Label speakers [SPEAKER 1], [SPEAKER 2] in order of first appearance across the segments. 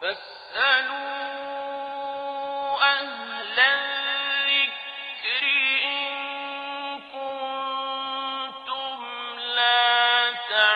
[SPEAKER 1] فاسألوا أهل الذكر إن كنتم لا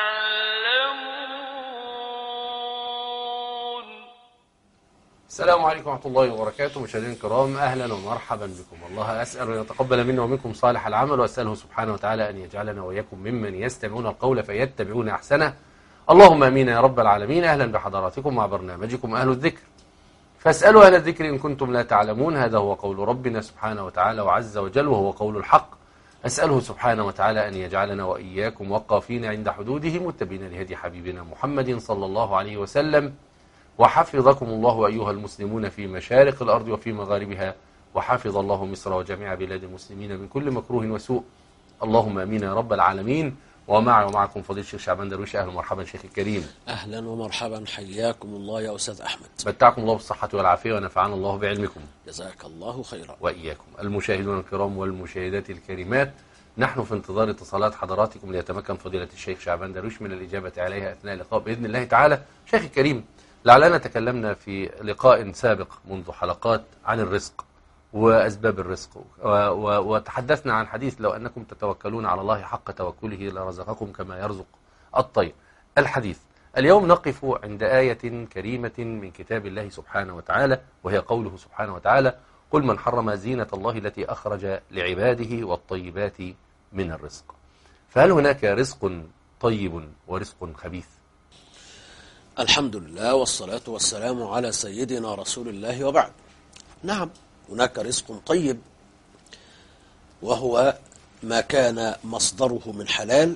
[SPEAKER 1] تعلمون.
[SPEAKER 2] السلام عليكم ورحمة الله وبركاته. مشاهدينا الكرام، أهلا ومرحبا بكم. الله أسأل أن يتقبل منا ومنكم صالح العمل، وأسأله سبحانه وتعالى أن يجعلنا وإياكم ممن يستمعون القول فيتبعون أحسنه. اللهم آمين يا رب العالمين. أهلا بحضراتكم مع برنامجكم أهل الذكر. فاسألوا أهل الذكر إن كنتم لا تعلمون. هذا هو قول ربنا سبحانه وتعالى وعز وجل، وهو قول الحق. أسأله سبحانه وتعالى أن يجعلنا وإياكم وقافين عند حدوده، متبعين لهدي حبيبنا محمد صلى الله عليه وسلم. وحفظكم الله أيها المسلمون في مشارق الأرض وفي مغاربها، وحفظ الله مصر وجميع بلاد المسلمين من كل مكروه وسوء. اللهم آمين يا رب العالمين. ومعي ومعكم فضيلة الشيخ شعبان درويش. أهلا ومرحبا شيخ الكريم.
[SPEAKER 3] أهلا ومرحبا، حياكم الله يا أستاذ أحمد.
[SPEAKER 2] متعكم الله بالصحة والعافية ونفعنا الله بعلمكم.
[SPEAKER 3] جزاك الله خيرا.
[SPEAKER 2] وإياكم. المشاهدون الكرام والمشاهدات الكريمات، نحن في انتظار اتصالات حضراتكم ليتمكن فضيلة الشيخ شعبان درويش من الإجابة عليها أثناء اللقاء بإذن الله تعالى. شيخ الكريم، لعلنا تكلمنا في لقاء سابق منذ حلقات عن الرزق وأسباب الرزق، وتحدثنا عن حديث لو أنكم تتوكلون على الله حق توكله لرزقكم كما يرزق الطير. الحديث اليوم نقف عند آية كريمة من كتاب الله سبحانه وتعالى، وهي قوله سبحانه وتعالى: قل من حرم زينة الله التي أخرج لعباده والطيبات من الرزق. فهل هناك رزق طيب ورزق خبيث؟
[SPEAKER 3] الحمد لله والصلاة والسلام على سيدنا رسول الله، وبعد. نعم، هناك رزق طيب، وهو ما كان مصدره من حلال،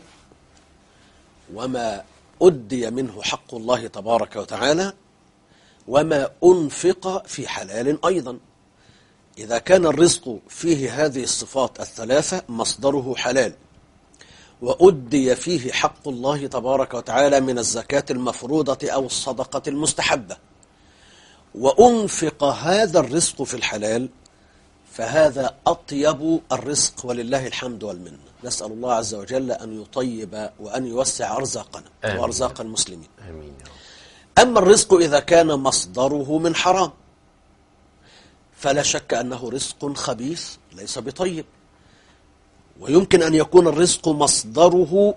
[SPEAKER 3] وما أدي منه حق الله تبارك وتعالى، وما أنفق في حلال أيضا. إذا كان الرزق فيه هذه الصفات الثلاثة، مصدره حلال، وأدي فيه حق الله تبارك وتعالى من الزكاة المفروضة أو الصدقة المستحبة، وأنفق هذا الرزق في الحلال، فهذا أطيب الرزق، ولله الحمد والمنة. نسأل الله عز وجل أن يطيب وأن يوسع أرزاقنا وأرزاق المسلمين.
[SPEAKER 2] آمين.
[SPEAKER 3] أما الرزق إذا كان مصدره من حرام، فلا شك أنه رزق خبيث ليس بطيب. ويمكن أن يكون الرزق مصدره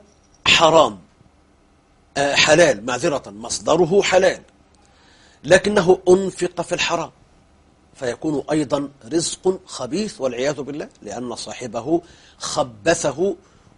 [SPEAKER 3] حلال، مصدره حلال، لكنه أنفق في الحرام، فيكون أيضا رزق خبيث والعياذ بالله، لأن صاحبه خبثه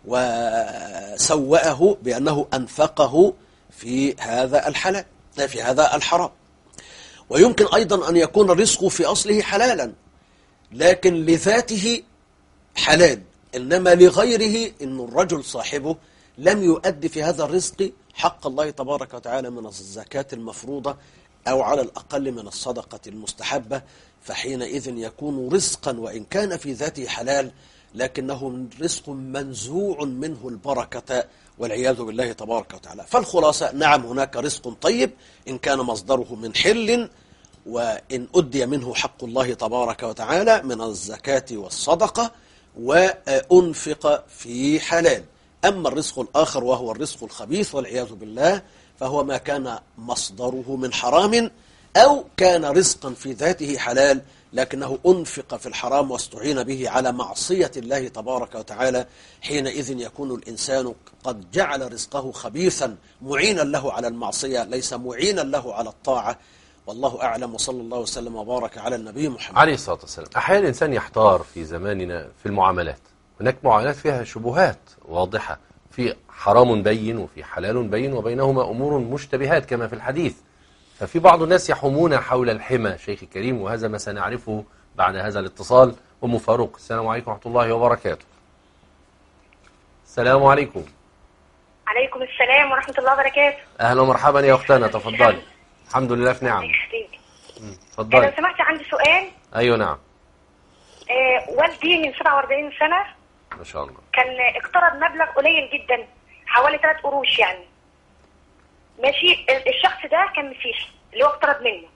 [SPEAKER 3] وسوأه بأنه أنفقه في هذا الحرام. ويمكن أيضا أن يكون الرزق في أصله حلالا، لكن لذاته حلال، إنما لغيره إن الرجل صاحبه لم يؤدي في هذا الرزق حق الله تبارك وتعالى من الزكاة المفروضة، أو على الأقل من الصدقة المستحبة، فحينئذ يكون رزقا وإن كان في ذاته حلال، لكنه رزق منزوع منه البركة والعياذ بالله تبارك وتعالى. فالخلاصة، نعم، هناك رزق طيب إن كان مصدره من حل، وإن أدي منه حق الله تبارك وتعالى من الزكاة والصدقة، وأنفق في حلال. أما الرزق الآخر وهو الرزق الخبيث والعياذ بالله، فهو ما كان مصدره من حرام، أو كان رزقا في ذاته حلال لكنه أنفق في الحرام واستعين به على معصية الله تبارك وتعالى. حينئذ يكون الإنسان قد جعل رزقه خبيثا معينا له على المعصية، ليس معينا له على الطاعة. والله أعلم، وصلى الله وسلم وبارك على النبي محمد
[SPEAKER 2] عليه الصلاة والسلام. أحيانا الإنسان يحتار في زماننا في المعاملات. هناك معاملات فيها شبهات واضحة، في حرام بين وفي حلال بين، وبينهما أمور مشتبهات كما في الحديث. ففي بعض الناس يحومون حول الحمى شيخ الكريم، وهذا ما سنعرفه بعد هذا الاتصال. أم فاروق، السلام عليكم ورحمة الله وبركاته. السلام عليكم.
[SPEAKER 4] عليكم السلام ورحمة الله وبركاته.
[SPEAKER 2] أهلا ومرحبا يا أختنا، تفضلي. الحمد لله في نعم. تفضلي.
[SPEAKER 4] لو سمحت، عندي سؤال.
[SPEAKER 2] أيوة نعم.
[SPEAKER 4] والدي من 47 سنة
[SPEAKER 2] ما شاء الله
[SPEAKER 4] كان اقترض مبلغ قليل جدا، حوالي 3 قروش يعني. ماشي، الشخص ده كان مسيحي اللي هو اقترض منه.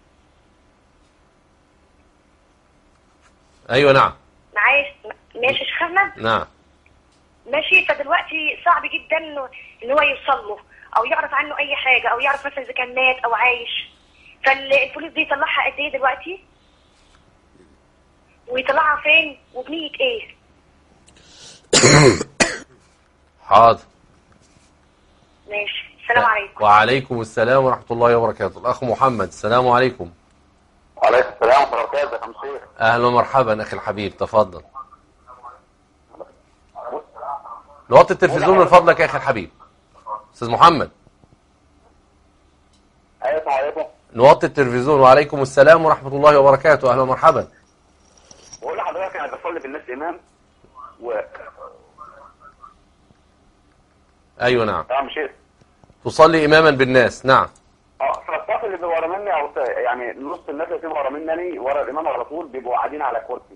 [SPEAKER 2] أيوة نعم.
[SPEAKER 4] معايا؟ ماشي يا شيخ أحمد؟
[SPEAKER 2] نعم.
[SPEAKER 4] ماشي، فدلوقتي صعب جدا إن هو يوصل له أو يعرف عنه أي حاجة، أو يعرف مثلا إذا كان مات أو عايش. فالفلوس دي يطلعها قد ايه دلوقتي؟ ويطلعها فين وبنية ايه؟
[SPEAKER 2] حاضر.
[SPEAKER 4] ماشي، السلام عليكم.
[SPEAKER 2] وعليكم السلام ورحمة الله وبركاته. الأخ محمد، السلام عليكم.
[SPEAKER 5] وعليكم السلام ورحمة الله وبركاته يا شيخ.
[SPEAKER 2] أهلا ومرحبا أخي الحبيب، تفضل. نوطي التلفزيون من فضلك يا أخي الحبيب. أستاذ محمد.
[SPEAKER 5] أيوة، السلام عليكم.
[SPEAKER 2] نوطي التلفزيون. وعليكم السلام ورحمة الله وبركاته. أهلا ومرحبا.
[SPEAKER 5] بقول لحضرتك أنا بصلي بالناس إمام
[SPEAKER 2] أيوة نعم.
[SPEAKER 5] نعم شيخ.
[SPEAKER 2] تصلي إماما بالناس، نعم.
[SPEAKER 5] فالصف اللي ورا مني أو يعني نص الناس اللي بتبقى ورا مني ورا الإمام على طول بيبقوا قاعدين على كرسي.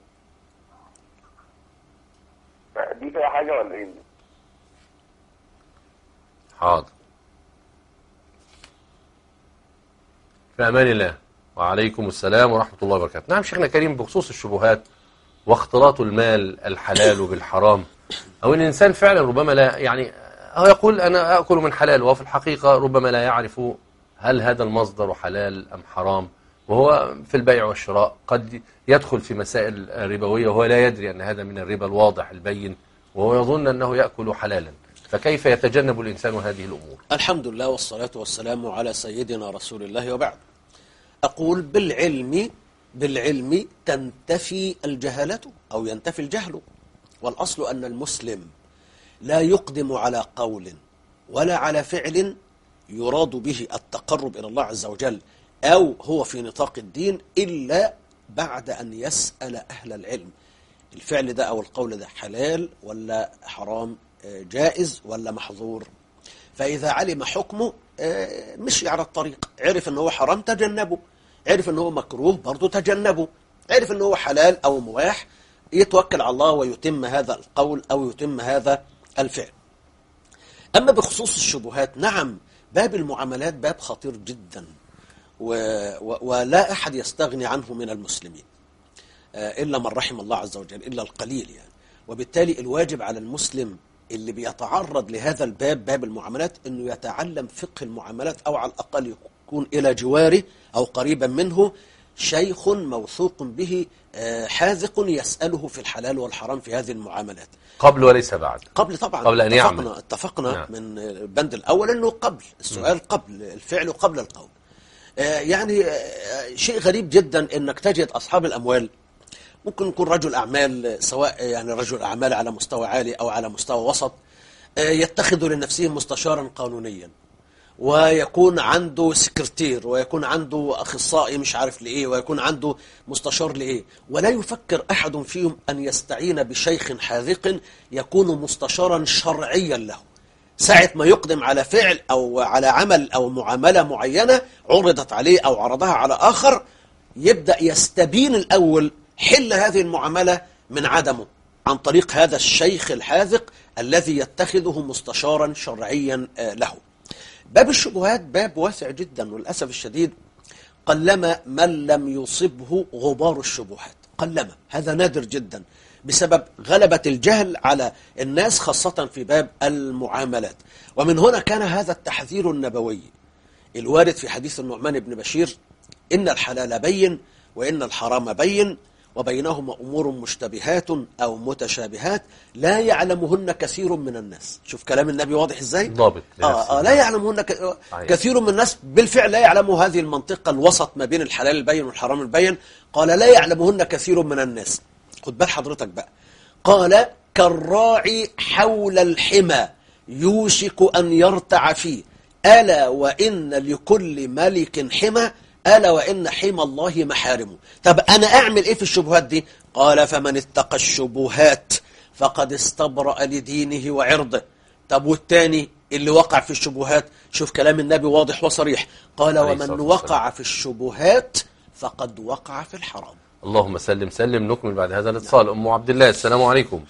[SPEAKER 5] دي فيها حاجة ولا إيه؟
[SPEAKER 2] حاضر. في أمان الله. وعليكم السلام ورحمة الله وبركاته. نعم شيخنا كريم، بخصوص الشبهات واختلاط المال الحلال بالحرام، أو أن الإنسان فعلا ربما لا يعني هو يقول أنا أكل من حلال، وفي الحقيقة ربما لا يعرف هل هذا المصدر حلال أم حرام، وهو في البيع والشراء قد يدخل في مسائل ربوية وهو لا يدري أن هذا من الربا الواضح البين، وهو يظن أنه يأكل حلالا. فكيف يتجنب الإنسان هذه الأمور؟
[SPEAKER 3] الحمد لله والصلاة والسلام على سيدنا رسول الله، وبعد. أقول بالعلم تنتفي الجهالة أو ينتفي الجهل. والأصل أن المسلم لا يقدم على قول ولا على فعل يراد به التقرب إلى الله عز وجل أو هو في نطاق الدين إلا بعد أن يسأل أهل العلم الفعل ده أو القول ده حلال ولا حرام، جائز ولا محظور. فإذا علم حكمه مشي على الطريق، عرف أنه حرام تجنبه، عرف أنه مكروه برضو تجنبه، عرف أنه حلال أو مباح يتوكل على الله ويتم هذا القول أو يتم هذا الفعل. أما بخصوص الشبهات، نعم باب المعاملات باب خطير جدا ولا أحد يستغني عنه من المسلمين إلا من رحم الله عز وجل، إلا القليل يعني. وبالتالي الواجب على المسلم اللي بيتعرض لهذا الباب، باب المعاملات، أنه يتعلم فقه المعاملات، أو على الأقل يكون إلى جواره أو قريبا منه شيخ موثوق به حاذق يسأله في الحلال والحرام في هذه المعاملات
[SPEAKER 2] قبل وليس بعد.
[SPEAKER 3] قبل طبعا،
[SPEAKER 2] قبل أن يعمل.
[SPEAKER 3] اتفقنا
[SPEAKER 2] نعم.
[SPEAKER 3] من البند الأول أنه قبل السؤال، قبل الفعل وقبل القول. يعني شيء غريب جدا أنك تجد أصحاب الأموال، ممكن يكون رجل أعمال، سواء يعني رجل أعمال على مستوى عالي أو على مستوى وسط، يتخذ لنفسه مستشارا قانونيا، ويكون عنده سكرتير، ويكون عنده أخصائي مش عارف لإيه، ويكون عنده مستشار لإيه، ولا يفكر أحد فيهم أن يستعين بشيخ حاذق يكون مستشارا شرعيا له. ساعة ما يقدم على فعل أو على عمل أو معاملة معينة عرضت عليه أو عرضها على آخر، يبدأ يستبين الأول حل هذه المعاملة من عدمه عن طريق هذا الشيخ الحاذق الذي يتخذه مستشارا شرعيا له. باب الشبهات باب واسع جدا، وللأسف الشديد قلما من لم يصبه غبار الشبهات، قلما، هذا نادر جدا بسبب غلبة الجهل على الناس خاصة في باب المعاملات. ومن هنا كان هذا التحذير النبوي الوارد في حديث النعمان بن بشير: إن الحلال بين وإن الحرام بين وبينهما أمور مشتبهات أو متشابهات لا يعلمهن كثير من الناس. شوف كلام النبي واضح إزاي؟
[SPEAKER 2] ضابط.
[SPEAKER 3] لا يعلمهن كثير من الناس، بالفعل لا يعلموا هذه المنطقة الوسط ما بين الحلال البين والحرام البين. قال لا يعلمهن كثير من الناس. خد بال حضرتك بقى، قال كالراعي حول الحمى يوشك أن يرتع فيه، ألا وإن لكل ملك حمى، ألا وإن حمى الله محارمه. طب أنا أعمل إيه في الشبهات دي؟ قال فمن اتقى الشبهات فقد استبرأ لدينه وعرضه. طب والتاني اللي وقع في الشبهات، شوف كلام النبي واضح وصريح، قال ومن وقع في الشبهات فقد وقع في الحرام.
[SPEAKER 2] اللهم سلم سلم. نكمل بعد هذا الاتصال. أم عبد الله، السلام عليكم.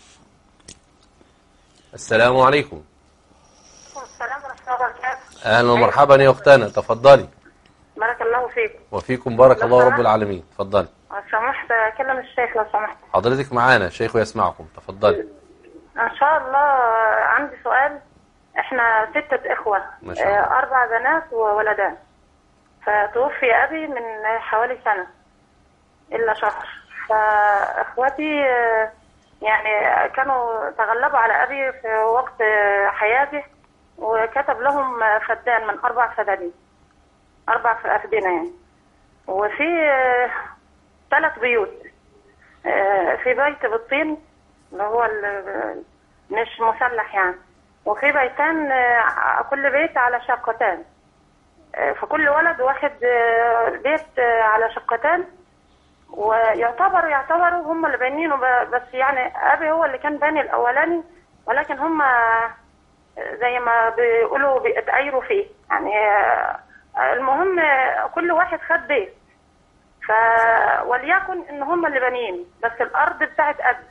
[SPEAKER 2] السلام عليكم.
[SPEAKER 4] السلام ورحمة الله وبركاته.
[SPEAKER 2] أهلا ومرحبا يا أختنا، تفضلي.
[SPEAKER 4] بارك الله فيكم.
[SPEAKER 2] وفيكم بارك الله رب العالمين. تفضلي.
[SPEAKER 4] لو سمحت أكلم الشيخ لو سمحت.
[SPEAKER 2] حضرتك معانا، شيخ يسمعكم، تفضلي.
[SPEAKER 4] إن شاء الله. عندي سؤال. إحنا 6 إخوة،
[SPEAKER 2] ما شاء الله.
[SPEAKER 4] 4 بنات وولدان.
[SPEAKER 6] فتوفي أبي من حوالي سنة إلا شهر. فإخواتي يعني كانوا تغلبوا على أبي في وقت حياته، وكتب لهم فدان من 4 فدادين، 4 أفدنة يعني. وفي 3 بيوت، في بيت بالطين اللي هو مش مسلح يعني، وفي بيتان كل بيت على شقتان، فكل ولد واخد بيت على شقتان، ويعتبروا هم اللي بانينه، بس يعني أبي هو اللي كان باني الأولاني، ولكن هم زي ما بيقولوا بيتأيروا فيه يعني. المهم كل واحد خد بيت، وليكن ان هم اللي بانيين، بس الارض بتاعت ابي.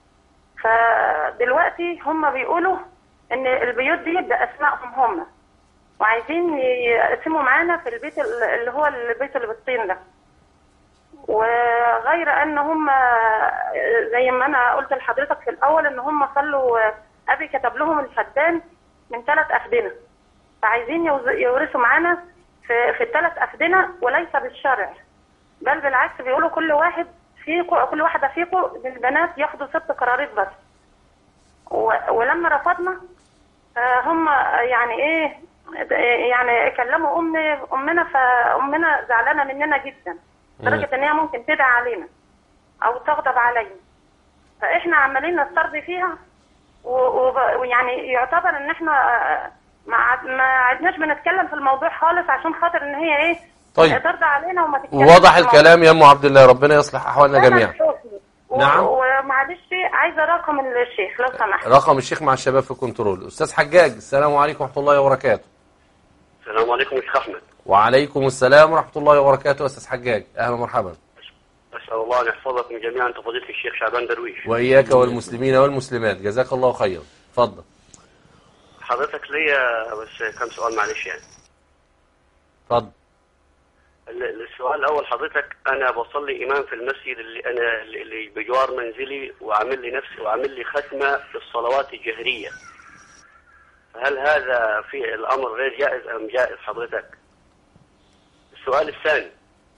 [SPEAKER 6] فدلوقتي هم بيقولوا ان البيوت دي باسمائهم هم، وعايزين يقسموا معانا في البيت اللي هو البيت اللي بالطين ده. وغير ان هم زي ما انا قلت لحضرتك في الاول ان هم صلوا، ابي كتب لهم الفدان من 3 أفدنة، فعايزين يورثوا معانا في ال3 أفدنة، وليس بالشرع، بل بالعكس بيقولوا كل واحدة فيكم من البنات ياخدوا 6 قراريط بس. ولما رفضنا هم يعني ايه، يعني كلموا امنا، فامنا زعلانه مننا جدا لدرجه ان هي ممكن تدعي علينا او تغضب علينا. فاحنا عمالين نسترضي فيها، ويعني يعتبر ان احنا ما عدناش بنتكلم في الموضوع خالص، عشان خاطر ان هي ايه،
[SPEAKER 2] طيب
[SPEAKER 6] ترضى علينا وما تتكلمش.
[SPEAKER 2] واضح الكلام يا ام عبد الله، ربنا يصلح احوالنا جميعا. نعم.
[SPEAKER 6] ومعلش عايزه رقم الشيخ لو سمحت.
[SPEAKER 2] رقم الشيخ مع الشباب في كنترول. استاذ حجاج، السلام عليكم ورحمه الله وبركاته.
[SPEAKER 7] السلام عليكم يا شيخ احمد.
[SPEAKER 2] وعليكم السلام ورحمه الله وبركاته. استاذ حجاج اهلا ومرحبا.
[SPEAKER 7] اسال الله ان يحفظكم جميعا، انت فضيله الشيخ شعبان درويش.
[SPEAKER 2] واياك والمسلمين والمسلمات، جزاك الله خيرا. اتفضل.
[SPEAKER 7] حضرتك ليا بس كم سؤال معلش يعني.
[SPEAKER 2] اتفضل.
[SPEAKER 7] السؤال الاول، حضرتك انا بصلي امام في المسجد اللي بجوار منزلي، وعامل لي ختمه في الصلوات الجهريه، هل هذا في الامر غير جائز ام جائز حضرتك؟ السؤال الثاني،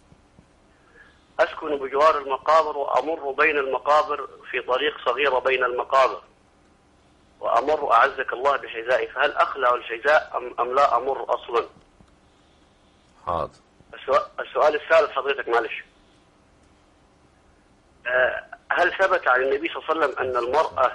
[SPEAKER 7] اسكن بجوار المقابر وامر بين المقابر في طريق صغيره بين المقابر، وامر اعزك الله بحذائي، فهل اخلع الحذاء ام لا امر اصلا؟
[SPEAKER 2] حاضر.
[SPEAKER 7] السؤال الثالث حضرتك معلش، هل ثبت عن النبي صلى الله عليه وسلم أن المرأة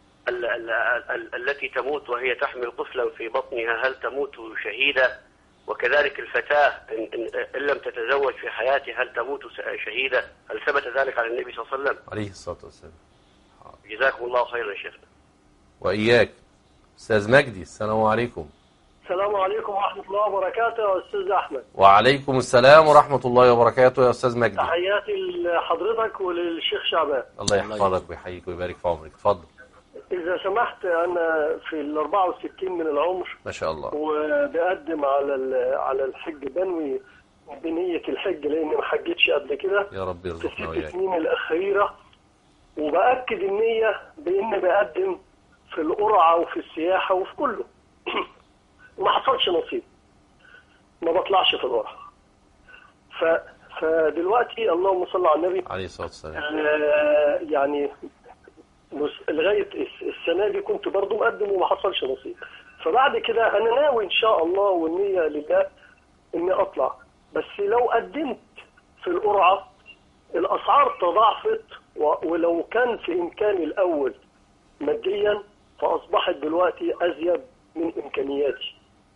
[SPEAKER 7] التي تموت وهي تحمل طفلا في بطنها هل تموت شهيدة؟ وكذلك الفتاة إن لم تتزوج في حياتها هل تموت شهيدة؟ هل ثبت ذلك عن النبي صلى الله عليه وسلم؟
[SPEAKER 2] عليه الصلاة والسلام.
[SPEAKER 7] جزاكم الله خيرا يا شيخنا.
[SPEAKER 2] وإياك. أستاذ مجدي، السلام عليكم.
[SPEAKER 8] السلام عليكم ورحمة الله وبركاته يا أستاذ أحمد.
[SPEAKER 2] وعليكم السلام ورحمة الله وبركاته يا أستاذ مجدي.
[SPEAKER 8] تحياتي لحضرتك وللشيخ شعبان.
[SPEAKER 2] الله يحفظك ويحييك ويبارك في عمرك. اتفضل.
[SPEAKER 8] إذا سمحت، أنا في 64 من العمر
[SPEAKER 2] ما شاء الله،
[SPEAKER 8] وبقدم على الحج، بنوي بنية الحج لأني ما حجتش قبل كده
[SPEAKER 2] يا رب يرزقنا
[SPEAKER 8] في
[SPEAKER 2] وإياك.
[SPEAKER 8] 6 سنين الأخيرة، وبأكد النية بإني بقدم في القرعة وفي السياحة وفي كله ما حصلش نصيب، ما بطلعش في القرعة. فدلوقتي اللهم صل على النبي
[SPEAKER 2] عليه الصلاة والسلام،
[SPEAKER 8] يعني لغاية السنة دي كنت برضو مقدم وما حصلش نصيب. فبعد كده أنا ناوي إن شاء الله والنية لله إني أطلع، بس لو قدمت في القرعة الأسعار تضاعفت، ولو كان في إمكاني الأول ماديا فأصبحت دلوقتي أزيد من إمكانياتي.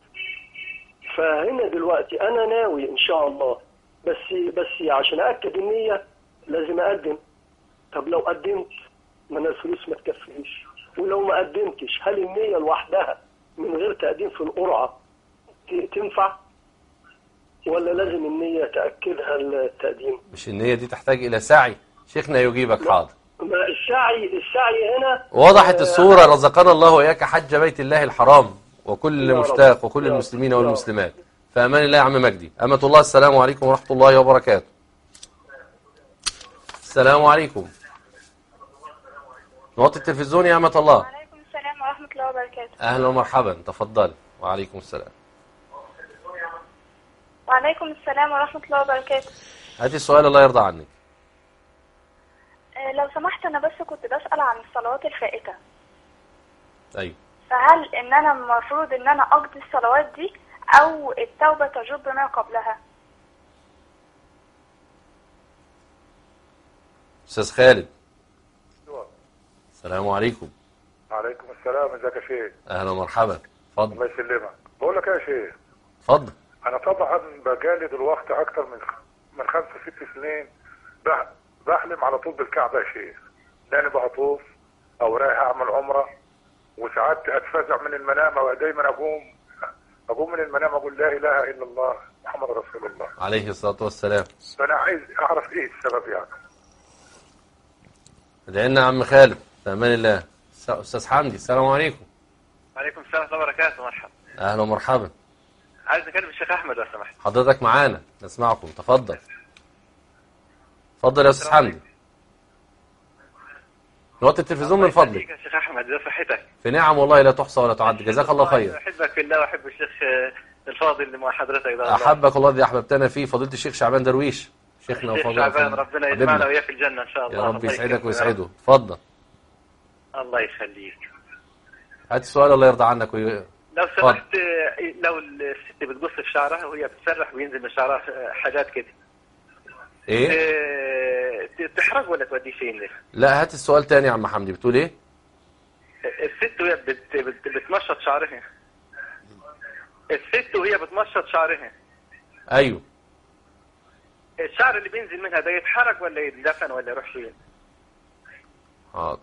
[SPEAKER 8] فهنا دلوقتي أنا ناوي إن شاء الله، بس عشان أأكد النية لازم أقدم. طب لو قدمت ما أنا الفلوس ما تكفيش، ولو ما قدمتش هل النية لوحدها من غير تقديم في القرعة تنفع؟ ولا لازم النية تأكدها التقديم؟
[SPEAKER 2] مش النية دي تحتاج إلى سعي؟ شيخنا يجيبك. حاضر.
[SPEAKER 8] السعي هنا
[SPEAKER 2] وضحت الصورة. رزقنا الله وإياك حج بيت الله الحرام وكل مشتاق وكل المسلمين والمسلمات. فأمان الله يا عم مجدي. أمة الله، السلام عليكم ورحمة الله وبركاته. السلام عليكم. نوطي التلفزيون يا أمة الله.
[SPEAKER 9] وعليكم السلام ورحمة الله وبركاته.
[SPEAKER 2] أهلا ومرحبا، تفضل. وعليكم السلام.
[SPEAKER 9] وعليكم السلام ورحمة الله وبركاته.
[SPEAKER 2] هاتي السؤال الله يرضى عنك.
[SPEAKER 9] لو سمحت أنا بس كنت بسأل عن الصلوات الفائتة.
[SPEAKER 2] أيوه.
[SPEAKER 9] فهل إن أنا المفروض إن أنا أقضي الصلوات دي أو التوبة تجب ما قبلها؟
[SPEAKER 2] أستاذ خالد. السلام عليكم.
[SPEAKER 10] وعليكم السلام، ازيك يا شيخ؟
[SPEAKER 2] أهلا ومرحبا، اتفضل.
[SPEAKER 10] الله يسلمك. بقول لك يا شيخ،
[SPEAKER 2] اتفضل.
[SPEAKER 10] أنا طبعا بجالي دلوقتي أكتر من 5 6 سنين بحلم على طول بالكعبة يا شيخ، لأني بطوف أو رايح أعمل عمرة، وساعات أتفزع من المنام ودايما أقوم من المنام أقول لا إله إلا الله محمد رسول الله
[SPEAKER 2] عليه الصلاة والسلام.
[SPEAKER 10] فأنا عايز أعرف إيه السبب يعني.
[SPEAKER 2] ادعي لنا يا عم خالد، في أمان الله. أستاذ حمدي، السلام عليكم.
[SPEAKER 11] وعليكم السلام ورحمة الله وبركاته. مرحبا.
[SPEAKER 2] أهلا ومرحبا.
[SPEAKER 11] عايز أكلم الشيخ أحمد لو سمحت.
[SPEAKER 2] حضرتك معانا نسمعكم، تفضل. اتفضل يا أستاذ حمدي. نوطي التلفزيون من فضلك.
[SPEAKER 11] يا شيخ أحمد، ازي صحتك؟
[SPEAKER 2] في نعم والله لا تحصى ولا تعد، جزاك الله خير.
[SPEAKER 11] أحبك في الله وأحب الشيخ الفاضل اللي مع حضرتك ده.
[SPEAKER 2] أحبك الله الذي أحببتنا فيه، فضيلة الشيخ شعبان درويش، شيخنا
[SPEAKER 11] الشيخ
[SPEAKER 2] وفضيلة
[SPEAKER 11] شعبان، ربنا يجمعنا وإياه في الجنة إن شاء الله.
[SPEAKER 2] يا رب يسعدك ويسعده. اتفضل.
[SPEAKER 11] الله يخليك.
[SPEAKER 2] هات السؤال الله يرضى عنك
[SPEAKER 11] لو سمحت، لو الست بتقص في شعرها وهي بتسرح وينزل من شعرها حاجات كده،
[SPEAKER 2] ايه
[SPEAKER 11] تحرق ولا تودي فين؟
[SPEAKER 2] لا هات السؤال تاني يا عم حمدي، بتقول ايه؟
[SPEAKER 11] الست وهي بتمشط شعرها. الست وهي بتمشط شعرها.
[SPEAKER 2] ايوه.
[SPEAKER 11] الشعر اللي بينزل منها ده يتحرق ولا يدفن ولا يروح فين؟
[SPEAKER 2] حاضر.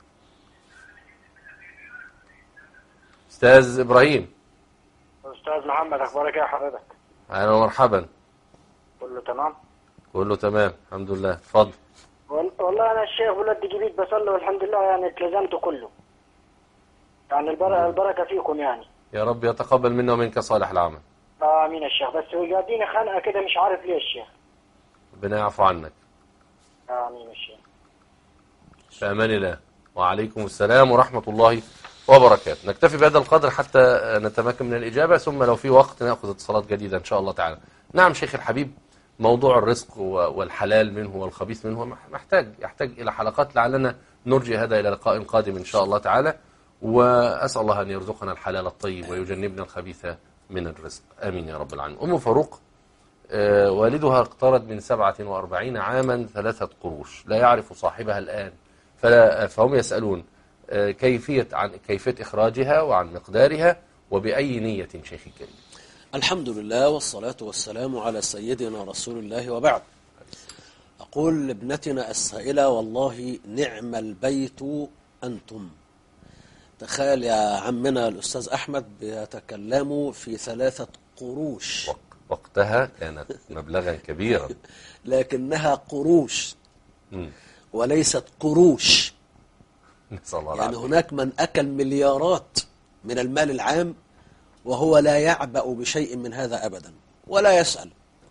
[SPEAKER 2] استاذ ابراهيم.
[SPEAKER 12] استاذ محمد، اخبارك ايه يا حضرتك؟
[SPEAKER 2] اهلا ومرحبا.
[SPEAKER 12] كله تمام؟
[SPEAKER 2] كله تمام الحمد لله. اتفضل.
[SPEAKER 12] والله انا الشيخ ولد جديد بصلي والحمد لله، يعني التزمت كله، يعني البركه فيكم يعني.
[SPEAKER 2] يا رب يتقبل منا ومنك صالح العمل.
[SPEAKER 12] امين يا شيخ. بس جاديني خنقه كده مش عارف ليه الشيخ.
[SPEAKER 2] ربنا يعفو عنك.
[SPEAKER 12] امين يا شيخ.
[SPEAKER 2] في امان الله. وعليكم السلام ورحمه الله وبركاته. نكتفي بهذا القدر حتى نتمكن من الإجابة، ثم لو في وقت نأخذ اتصالات جديدة إن شاء الله تعالى. نعم شيخ الحبيب، موضوع الرزق والحلال منه والخبيث منه يحتاج إلى حلقات، لعلنا نرجي هذا إلى لقاء قادم إن شاء الله تعالى، وأسأل الله أن يرزقنا الحلال الطيب ويجنبنا الخبيث من الرزق، آمين يا رب العالمين. أم فاروق والدها اقترض من 47 عاما 3 قروش، لا يعرف صاحبها الآن، فهم يسألون كيفية إخراجها وعن مقدارها وبأي نية شيخ الكريم.
[SPEAKER 3] الحمد لله والصلاة والسلام على سيدنا رسول الله، وبعد. أقول لابنتنا السائلة: والله نعم البيت أنتم. تخيل يا عمنا الأستاذ أحمد بيتكلموا في 3 قروش.
[SPEAKER 2] وقتها كانت مبلغا كبيرا
[SPEAKER 3] لكنها قروش وليست قروش. يعني هناك من أكل مليارات من المال العام وهو لا يعبأ بشيء من هذا أبدا ولا يسأل.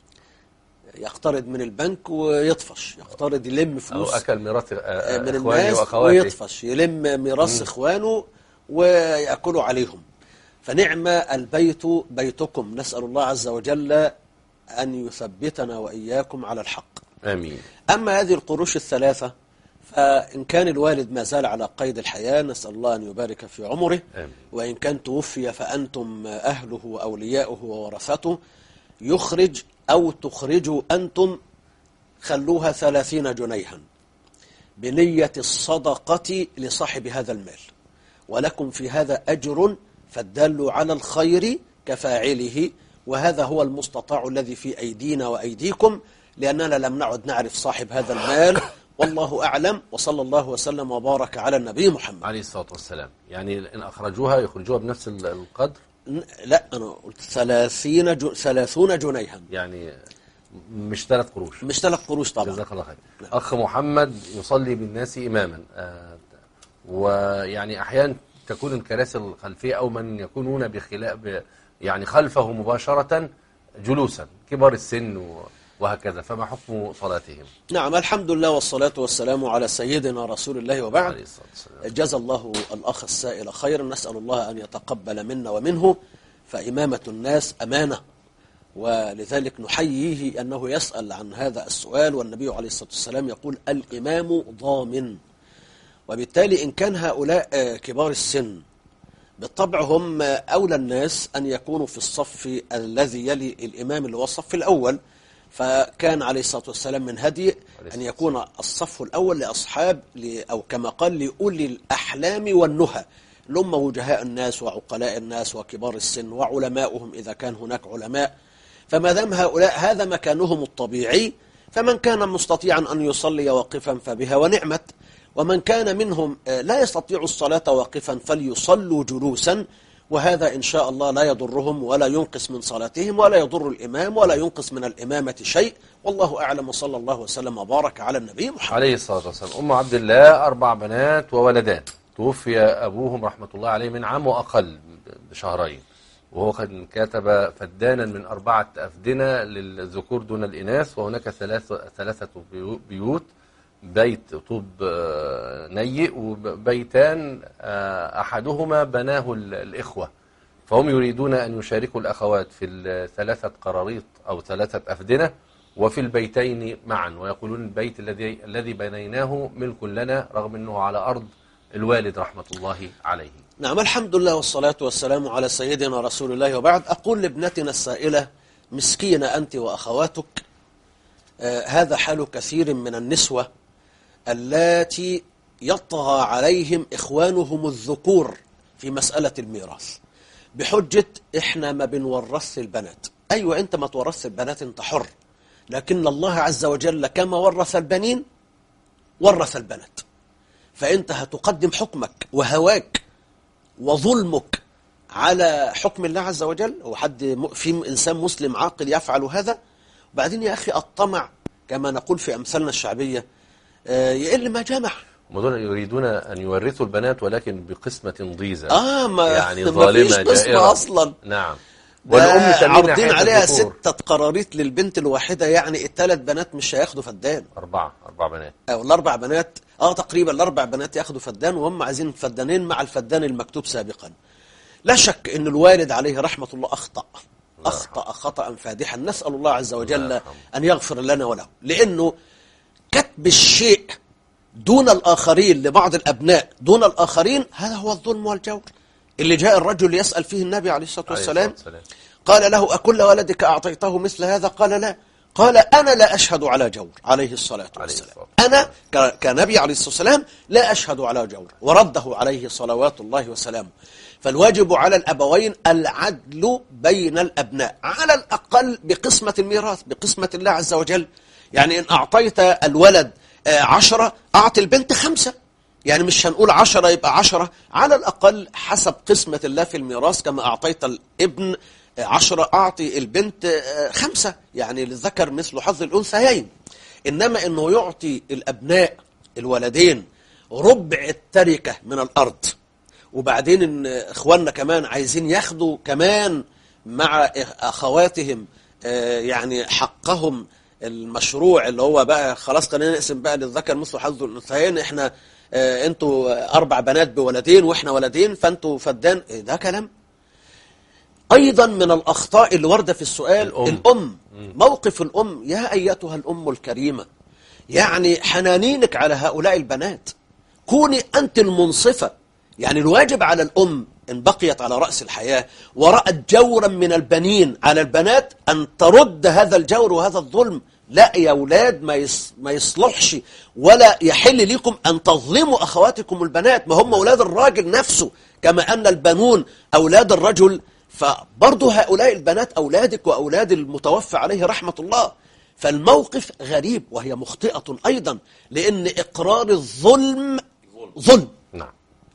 [SPEAKER 3] يقترض من البنك ويطفش، يقترض يلم فلوس
[SPEAKER 2] أو أكل ميراث
[SPEAKER 3] من الناس ويطفش، يلم ميراث إخوانه ويأكلوا عليهم. فنعم البيت بيتكم، نسأل الله عز وجل أن يثبتنا وإياكم على الحق،
[SPEAKER 2] آمين.
[SPEAKER 3] أما هذه القروش 3 فإن كان الوالد ما زال على قيد الحياة نسأل الله أن يبارك في عمره، وإن كان توفي فأنتم أهله وأولياؤه وورثته، يخرج أو تخرجوا أنتم، خلوها 30 جنيها بنية الصدقة لصاحب هذا المال، ولكم في هذا أجر، فالدال على الخير كفاعله، وهذا هو المستطاع الذي في أيدينا وأيديكم، لأننا لم نعد نعرف صاحب هذا المال، والله أعلم. وصلى الله وسلم وبارك على النبي محمد
[SPEAKER 2] عليه الصلاة والسلام. يعني إن أخرجوها يخرجوها بنفس القدر؟
[SPEAKER 3] لا، أنا قلت 30 جنيها،
[SPEAKER 2] يعني مش 3 قروش.
[SPEAKER 3] مش 3 قروش طبعا.
[SPEAKER 2] جزاك الله خير. أخ محمد يصلي بالناس إماما، ويعني أحيانا تكون الكراسي الخلفية أو من يكونون يعني خلفه مباشرة جلوسا، كبار السن وهكذا، فما حكم صلاتهم؟
[SPEAKER 3] نعم، الحمد لله والصلاة والسلام على سيدنا رسول الله، وبعد. جزا الله الأخ السائل خيرا، نسأل الله أن يتقبل منا ومنه، فإمامة الناس أمانة، ولذلك نحييه أنه يسأل عن هذا السؤال، والنبي عليه الصلاة والسلام يقول الإمام ضامن. وبالتالي إن كان هؤلاء كبار السن بالطبع هم أولى الناس أن يكونوا في الصف الذي يلي الإمام اللي هو الصف الأول، فكان عليه الصلاة والسلام من هدي أن يكون الصف الأول لأصحاب أو كما قال لأولي الأحلام والنهى، اللي هم وجهاء الناس وعقلاء الناس وكبار السن وعلماؤهم إذا كان هناك علماء. فما دام هؤلاء هذا مكانهم الطبيعي، فمن كان مستطيعا أن يصلي واقفا فبها ونعمت، ومن كان منهم لا يستطيع الصلاة واقفا فليصلوا جلوسا، وهذا إن شاء الله لا يضرهم ولا ينقص من صلاتهم ولا يضر الإمام ولا ينقص من الإمامة شيء، والله أعلم. وصلى الله وسلم وبارك على النبي محمد
[SPEAKER 2] عليه الصلاة والسلام. أم عبد الله 4 بنات وولدان، توفي أبوهم رحمة الله عليه من عام وأقل بشهرين، وهو قد كتب فدانا من 4 أفدنة للذكور دون الإناث، وهناك 3 بيوت، بيت طوب نيئ وبيتان أحدهما بناه الإخوة، فهم يريدون أن يشاركوا الأخوات في 3 قراريط أو 3 أفدنة وفي البيتين معا، ويقولون البيت الذي بنيناه ملك لنا رغم أنه على أرض الوالد رحمة الله عليه.
[SPEAKER 3] نعم، الحمد لله والصلاة والسلام على سيدنا رسول الله. وبعد، أقول لابنتنا السائلة مسكينة أنت وأخواتك، هذا حال كثير من النسوة اللاتي يطغى عليهم إخوانهم الذكور في مسألة الميراث بحجة إحنا ما بنورث البنات. أيوة، أنت ما تورث البنات، أنت حر، لكن الله عز وجل كما ورث البنين ورث البنات، فأنت هتقدم حكمك وهواك وظلمك على حكم الله عز وجل؟ وحد في إنسان مسلم عاقل يفعل هذا؟ وبعدين يا أخي الطمع كما نقول في أمثالنا الشعبية يقل ما جمع.
[SPEAKER 2] هم يريدون أن يورثوا البنات ولكن بقسمة ضيزة،
[SPEAKER 3] يعني
[SPEAKER 2] ظالمة
[SPEAKER 3] جائرة أصلا.
[SPEAKER 2] نعم،
[SPEAKER 3] والأم عارضين عليها 6 قراريط للبنت الواحدة، يعني ال3 بنات مش هياخدوا فدان،
[SPEAKER 2] 4 بنات
[SPEAKER 3] أو ال4 بنات تقريبا ال4 بنات ياخدوا فدان، وهم عايزين فدانين مع الفدان المكتوب سابقا. لا شك أن الوالد عليه رحمة الله أخطأ خطأ فادحا، نسأل الله عز وجل أن يغفر لنا وله، لأنه كتب الشيء دون الآخرين لبعض الأبناء دون الآخرين هذا هو الظلم والجور اللي جاء الرجل يسأل فيه النبي عليه الصلاة والسلام، قال له أكل ولدك أعطيته مثل هذا؟ قال لا. قال أنا لا أشهد على جور عليه الصلاة والسلام، أنا كنبي عليه الصلاة والسلام لا أشهد على جور، ورده عليه صلوات الله وسلامه. فالواجب على الأبوين العدل بين الأبناء، على الأقل بقسمة الميراث، بقسمة الله عز وجل. يعني إن أعطيت الولد 10 أعطي البنت 5، يعني مش هنقول 10 يبقى 10، على الأقل حسب قسمة الله في الميراث، كما أعطيت الابن 10 أعطي البنت 5، يعني للذكر مثل حظ الأنثيين. إنما إنه يعطي الأبناء الولدين ربع التركة من الأرض، وبعدين إن إخواننا كمان عايزين ياخدوا كمان مع أخواتهم يعني حقهم المشروع، اللي هو بقى خلاص خلينا نقسم بقى للذكر مثل حظ الأنثيين، إحنا أنتوا 4 بنات بولدين وإحنا ولدين فأنتوا فدان. ده كلام. أيضا من الأخطاء اللي واردة في السؤال الأم. موقف الأم، يا أيتها الأم الكريمة، يعني حنانينك على هؤلاء البنات، كوني أنت المنصفة. يعني الواجب على الأم إن بقيت على رأس الحياة ورأت جورا من البنين على البنات أن ترد هذا الجور وهذا الظلم. لا يا أولاد، ما يصلحش ولا يحل لكم أن تظلموا أخواتكم البنات، ما هم أولاد الراجل نفسه، كما أن البنون أولاد الرجل، فبرضو هؤلاء البنات أولادك وأولاد المتوفى عليه رحمة الله. فالموقف غريب وهي مخطئة أيضا، لأن إقرار الظلم ظلم.
[SPEAKER 2] نعم.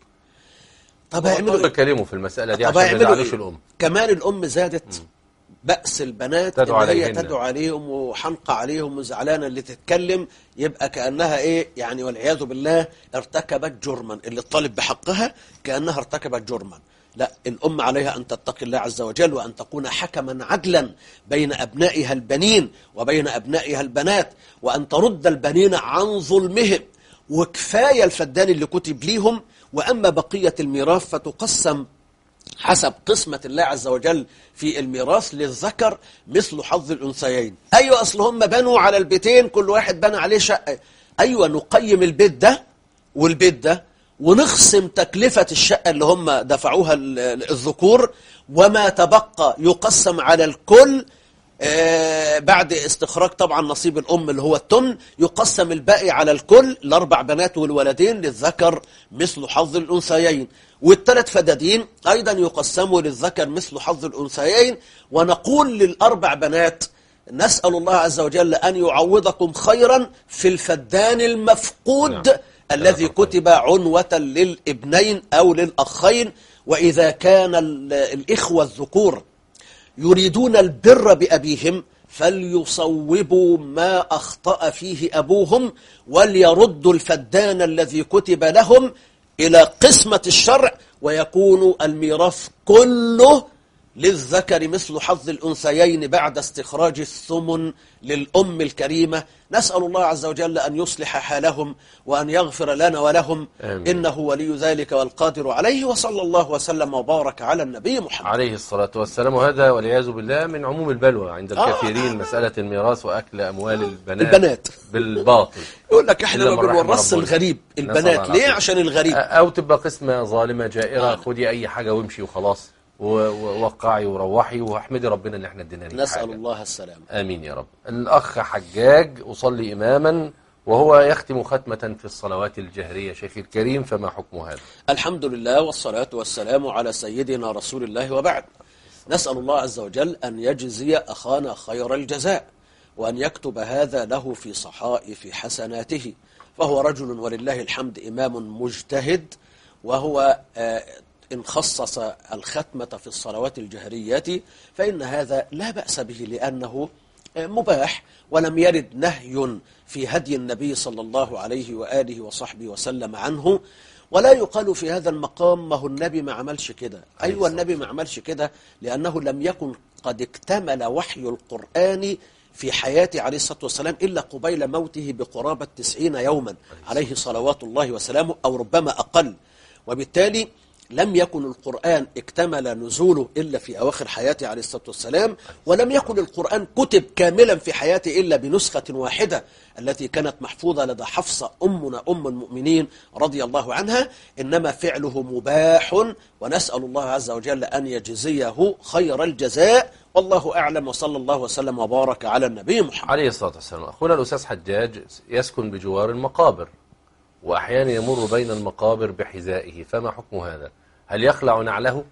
[SPEAKER 3] طب هيعملوا
[SPEAKER 2] بكلمه في المسألة دي عشان ما يزعلوش الأم.
[SPEAKER 3] كمان الأم زادت بأس البنات، إن هي تدعو عليهم وحنقى عليهم وزعلانة اللي تتكلم، يبقى كأنها إيه يعني، والعياذ بالله ارتكبت جرما، اللي الطالب بحقها كأنها ارتكبت جرما. لا، الأم عليها أن تتقي الله عز وجل، وأن تكون حكما عدلا بين أبنائها البنين وبين أبنائها البنات، وأن ترد البنين عن ظلمهم، وكفاية الفدان اللي كتب ليهم. وأما بقية الميراث فتقسم حسب قسمة الله عز وجل في الميراث للذكر مثل حظ الأنثيين. أيوة أصل هم بنوا على البيتين، كل واحد بنى عليه شقة. أيوة نقيم البيت ده والبيت ده ونقسم تكلفة الشقة اللي هم دفعوها الذكور، وما تبقى يقسم على الكل بعد استخراج طبعا نصيب الأم اللي هو التمن، يقسم الباقي على الكل، الأربع بنات والولدين للذكر مثل حظ الأنثيين، والثلاث فدادين أيضا يقسموا للذكر مثل حظ الأنثيين. ونقول للأربع بنات نسأل الله عز وجل أن يعوضكم خيرا في الفدان المفقود الذي كتب عنوة للابنين أو للأخين. وإذا كان الإخوة الذكور يريدون البر بأبيهم فليصوبوا ما أخطأ فيه أبوهم، وليردوا الفدان الذي كتب لهم إلى قسمة الشرع، ويكون الميراث كله للذكر مثل حظ الأنثيين بعد استخراج الثمن للأم الكريمة. نسأل الله عز وجل أن يصلح حالهم وأن يغفر لنا ولهم، إنه ولي ذلك والقادر عليه. وصلى الله وسلم وبارك على النبي محمد
[SPEAKER 2] عليه الصلاة والسلام. وهذا والعياذ بالله من عموم البلوى عند الكثيرين، مسألة الميراث وأكل أموال البنات بالباطل.
[SPEAKER 3] يقول لك إحنا ما بنورث الغريب البنات ليه؟ عشان الغريب.
[SPEAKER 2] أو تبقى قسمة ظالمة جائرة، خدي أي حاجة وامشي وخلاص، ووقعي وروحي واحمدي ربنا ان احنا ادينا لك حاجه.
[SPEAKER 3] نسأل الله السلامة.
[SPEAKER 2] امين يا رب. الاخ حجاج اصلي اماما وهو يختم ختمة في الصلوات الجهرية، شيخي الكريم فما حكم هذا؟
[SPEAKER 3] الحمد لله والصلاة والسلام على سيدنا رسول الله وبعد. نسأل الله عز وجل أن يجزي أخانا خير الجزاء، وأن يكتب هذا له في صحائف حسناته، فهو رجل ولله الحمد إمام مجتهد، وهو إن خصص الختمة في الصلوات الجهرية فإن هذا لا بأس به، لأنه مباح، ولم يرد نهي في هدي النبي صلى الله عليه وآله وصحبه وسلم عنه. ولا يقال في هذا المقام ما هو النبي ما عملش كده. أيوة النبي ما عملش كده لأنه لم يكن قد اكتمل وحي القرآن في حياته عليه الصلاة والسلام إلا قبيل موته بقرابة 90 يوما عليه صلوات الله وسلامه، أو ربما أقل. وبالتالي لم يكن القرآن اكتمل نزوله إلا في أواخر حياته عليه الصلاة والسلام، ولم يكن القرآن كتب كاملا في حياته إلا بنسخة واحدة التي كانت محفوظة لدى حفصة أمنا أم المؤمنين رضي الله عنها. إنما فعله مباح، ونسأل الله عز وجل أن يجزيه خير الجزاء، والله أعلم. وصلى الله وسلم وبارك على النبي محمد
[SPEAKER 2] عليه الصلاة والسلام. أخونا الأستاذ حجاج يسكن بجوار المقابر، وأحيانا يمر بين المقابر بحذائه، فما حكم هذا؟ هل يخلع نعله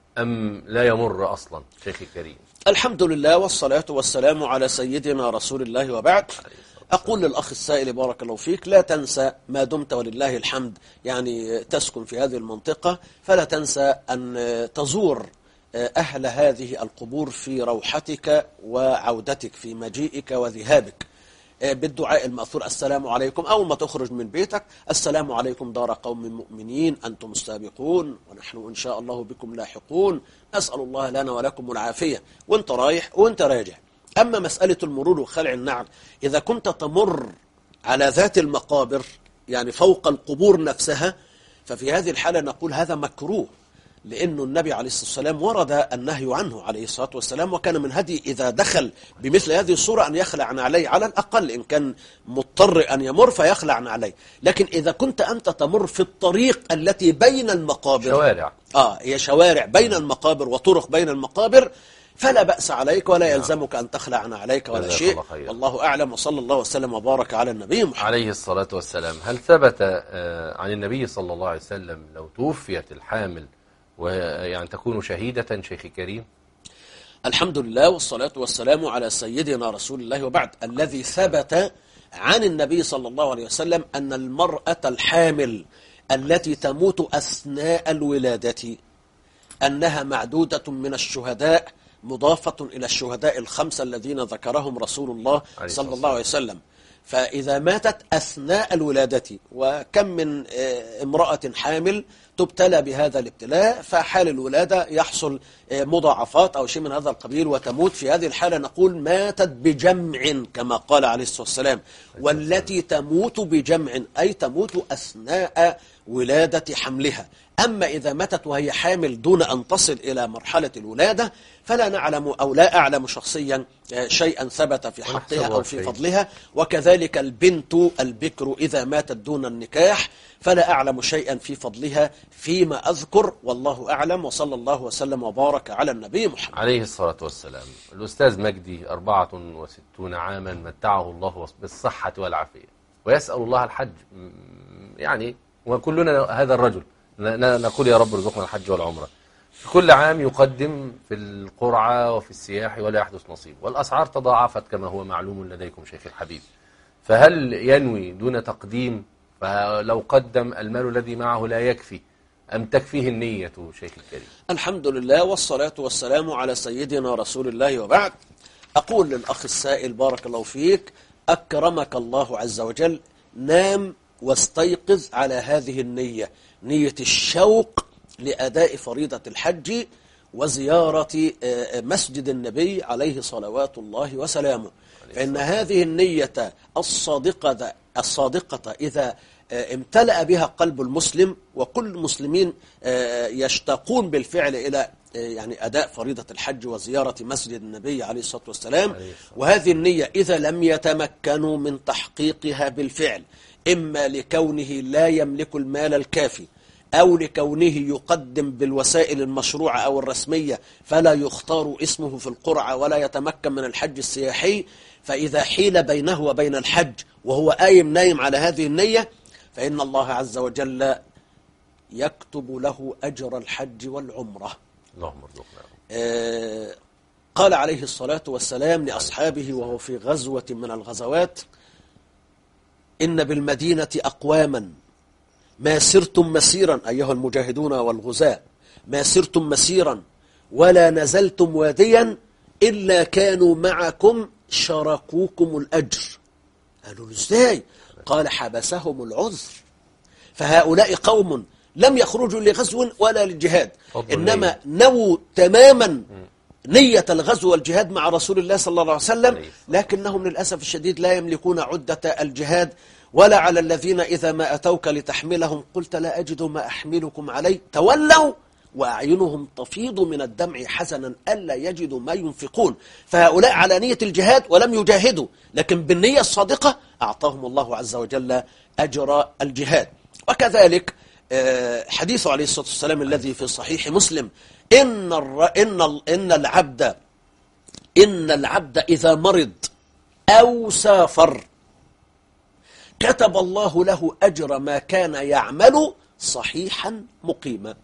[SPEAKER 2] أم لا يمر أصلا؟ شيخي الكريم.
[SPEAKER 3] الحمد لله والصلاة والسلام على سيدنا رسول الله وبعد. أقول للأخ السائل بارك الله فيك، لا تنسى ما دمت ولله الحمد يعني تسكن في هذه المنطقة، فلا تنسى أن تزور أهل هذه القبور في روحتك وعودتك، في مجيئك وذهابك، بالدعاء المأثور السلام عليكم. أول ما تخرج من بيتك السلام عليكم دار قوم مؤمنين أنتم السابقون ونحن إن شاء الله بكم لاحقون، نسأل الله لنا ولكم العافية، وانت رايح وانت راجع. أما مسألة المرور وخلع النعل، إذا كنت تمر على ذات المقابر يعني فوق القبور نفسها، ففي هذه الحالة نقول هذا مكروه، لأن النبي عليه الصلاة والسلام ورد النهي عنه عليه الصلاة والسلام، وكان من هدي إذا دخل بمثل هذه الصورة أن يخلع عليه على الأقل، إن كان مضطر أن يمر فيخلع عليه. لكن إذا كنت أنت تمر في الطريق التي بين المقابر،
[SPEAKER 2] شوارع
[SPEAKER 3] هي شوارع بين المقابر وطرق بين المقابر، فلا بأس عليك ولا يلزمك أن تخلع عليك ولا شيء، والله أعلم. وصلى الله وسلم وبارك على النبي محمد
[SPEAKER 2] عليه الصلاة والسلام. هل ثبت عن النبي صلى الله عليه وسلم لو توفيت الحامل ويعني تكون شهيدة شيخي كريم؟
[SPEAKER 3] الحمد لله والصلاة والسلام على سيدنا رسول الله وبعد. الذي ثبت عن النبي صلى الله عليه وسلم أن المرأة الحامل التي تموت أثناء الولادة أنها معدودة من الشهداء، مضافة إلى الشهداء الخمسة الذين ذكرهم رسول الله صلى الله عليه وسلم. فإذا ماتت أثناء الولادة، وكم من امرأة حامل تبتلى بهذا الابتلاء، فحال الولادة يحصل مضاعفات أو شيء من هذا القبيل وتموت، في هذه الحالة نقول ماتت بجمع كما قال عليه الصلاة والسلام. والتي تموت بجمع أي تموت أثناء ولادة حملها. أما إذا ماتت وهي حامل دون أن تصل إلى مرحلة الولادة فلا نعلم أو لا أعلم شخصيا شيئا ثبت في حقها أو في فضلها. وكذلك البنت البكر إذا ماتت دون النكاح فلا أعلم شيئا في فضلها فيما أذكر، والله أعلم. وصلى الله وسلم وبارك على النبي محمد
[SPEAKER 2] عليه الصلاة والسلام. الأستاذ مجدي 64 عاما متعه الله بالصحة والعافية ويسأل الله الحج، يعني وكلنا هذا الرجل نقول يا رب ارزقنا الحج والعمرة. في كل عام يقدم في القرعة وفي السياح ولا يحدث نصيب، والأسعار تضاعفت كما هو معلوم لديكم شيخ الحبيب، فهل ينوي دون تقديم؟ فلو قدم المال الذي معه لا يكفي أم تكفيه النية شيخ الكريم؟
[SPEAKER 3] الحمد لله والصلاة والسلام على سيدنا رسول الله، وبعد. أقول للأخ السائل بارك الله فيك أكرمك الله عز وجل، نام واستيقظ على هذه النية، نية الشوق لأداء فريضة الحج وزيارة مسجد النبي عليه صلوات الله وسلامه. فإن هذه النية الصادقة إذا امتلأ بها قلب المسلم، وكل المسلمين يشتاقون بالفعل إلى يعني أداء فريضة الحج وزيارة مسجد النبي عليه الصلاة والسلام، وهذه النية إذا لم يتمكنوا من تحقيقها بالفعل، إما لكونه لا يملك المال الكافي أو لكونه يقدم بالوسائل المشروعة أو الرسمية فلا يختار اسمه في القرعة ولا يتمكن من الحج السياحي، فإذا حيل بينه وبين الحج وهو نايم على هذه النية فإن الله عز وجل يكتب له أجر الحج والعمرة.
[SPEAKER 2] اللهم ارزقنا.
[SPEAKER 3] قال عليه الصلاة والسلام لأصحابه وهو في غزوة من الغزوات: إن بالمدينة أقواما ما سرتم مسيرا، أيها المجاهدون والغزاة، ما سرتم مسيرا ولا نزلتم واديا إلا كانوا معكم شاركوكم الأجر. قالوا له إزاي؟ قال: حبسهم العذر. فهؤلاء قوم لم يخرجوا لغزو ولا للجهاد، إنما نووا تماما نية الغزو والجهاد مع رسول الله صلى الله عليه وسلم، لكنهم للأسف الشديد لا يملكون عدة الجهاد. ولا على الذين إذا ما أتوك لتحملهم قلت لا أجد ما أحملكم عليه تولوا وأعينهم تفيض من الدمع حزنا ألا يجدوا ما ينفقون. فهؤلاء على نية الجهاد ولم يجاهدوا، لكن بالنية الصادقة أعطاهم الله عز وجل أجر الجهاد. وكذلك حديث عليه الصلاة والسلام الذي في صحيح مسلم: إن العبد إذا مرض أو سافر كتب الله له أجر ما كان يعمل صحيحا مقيما.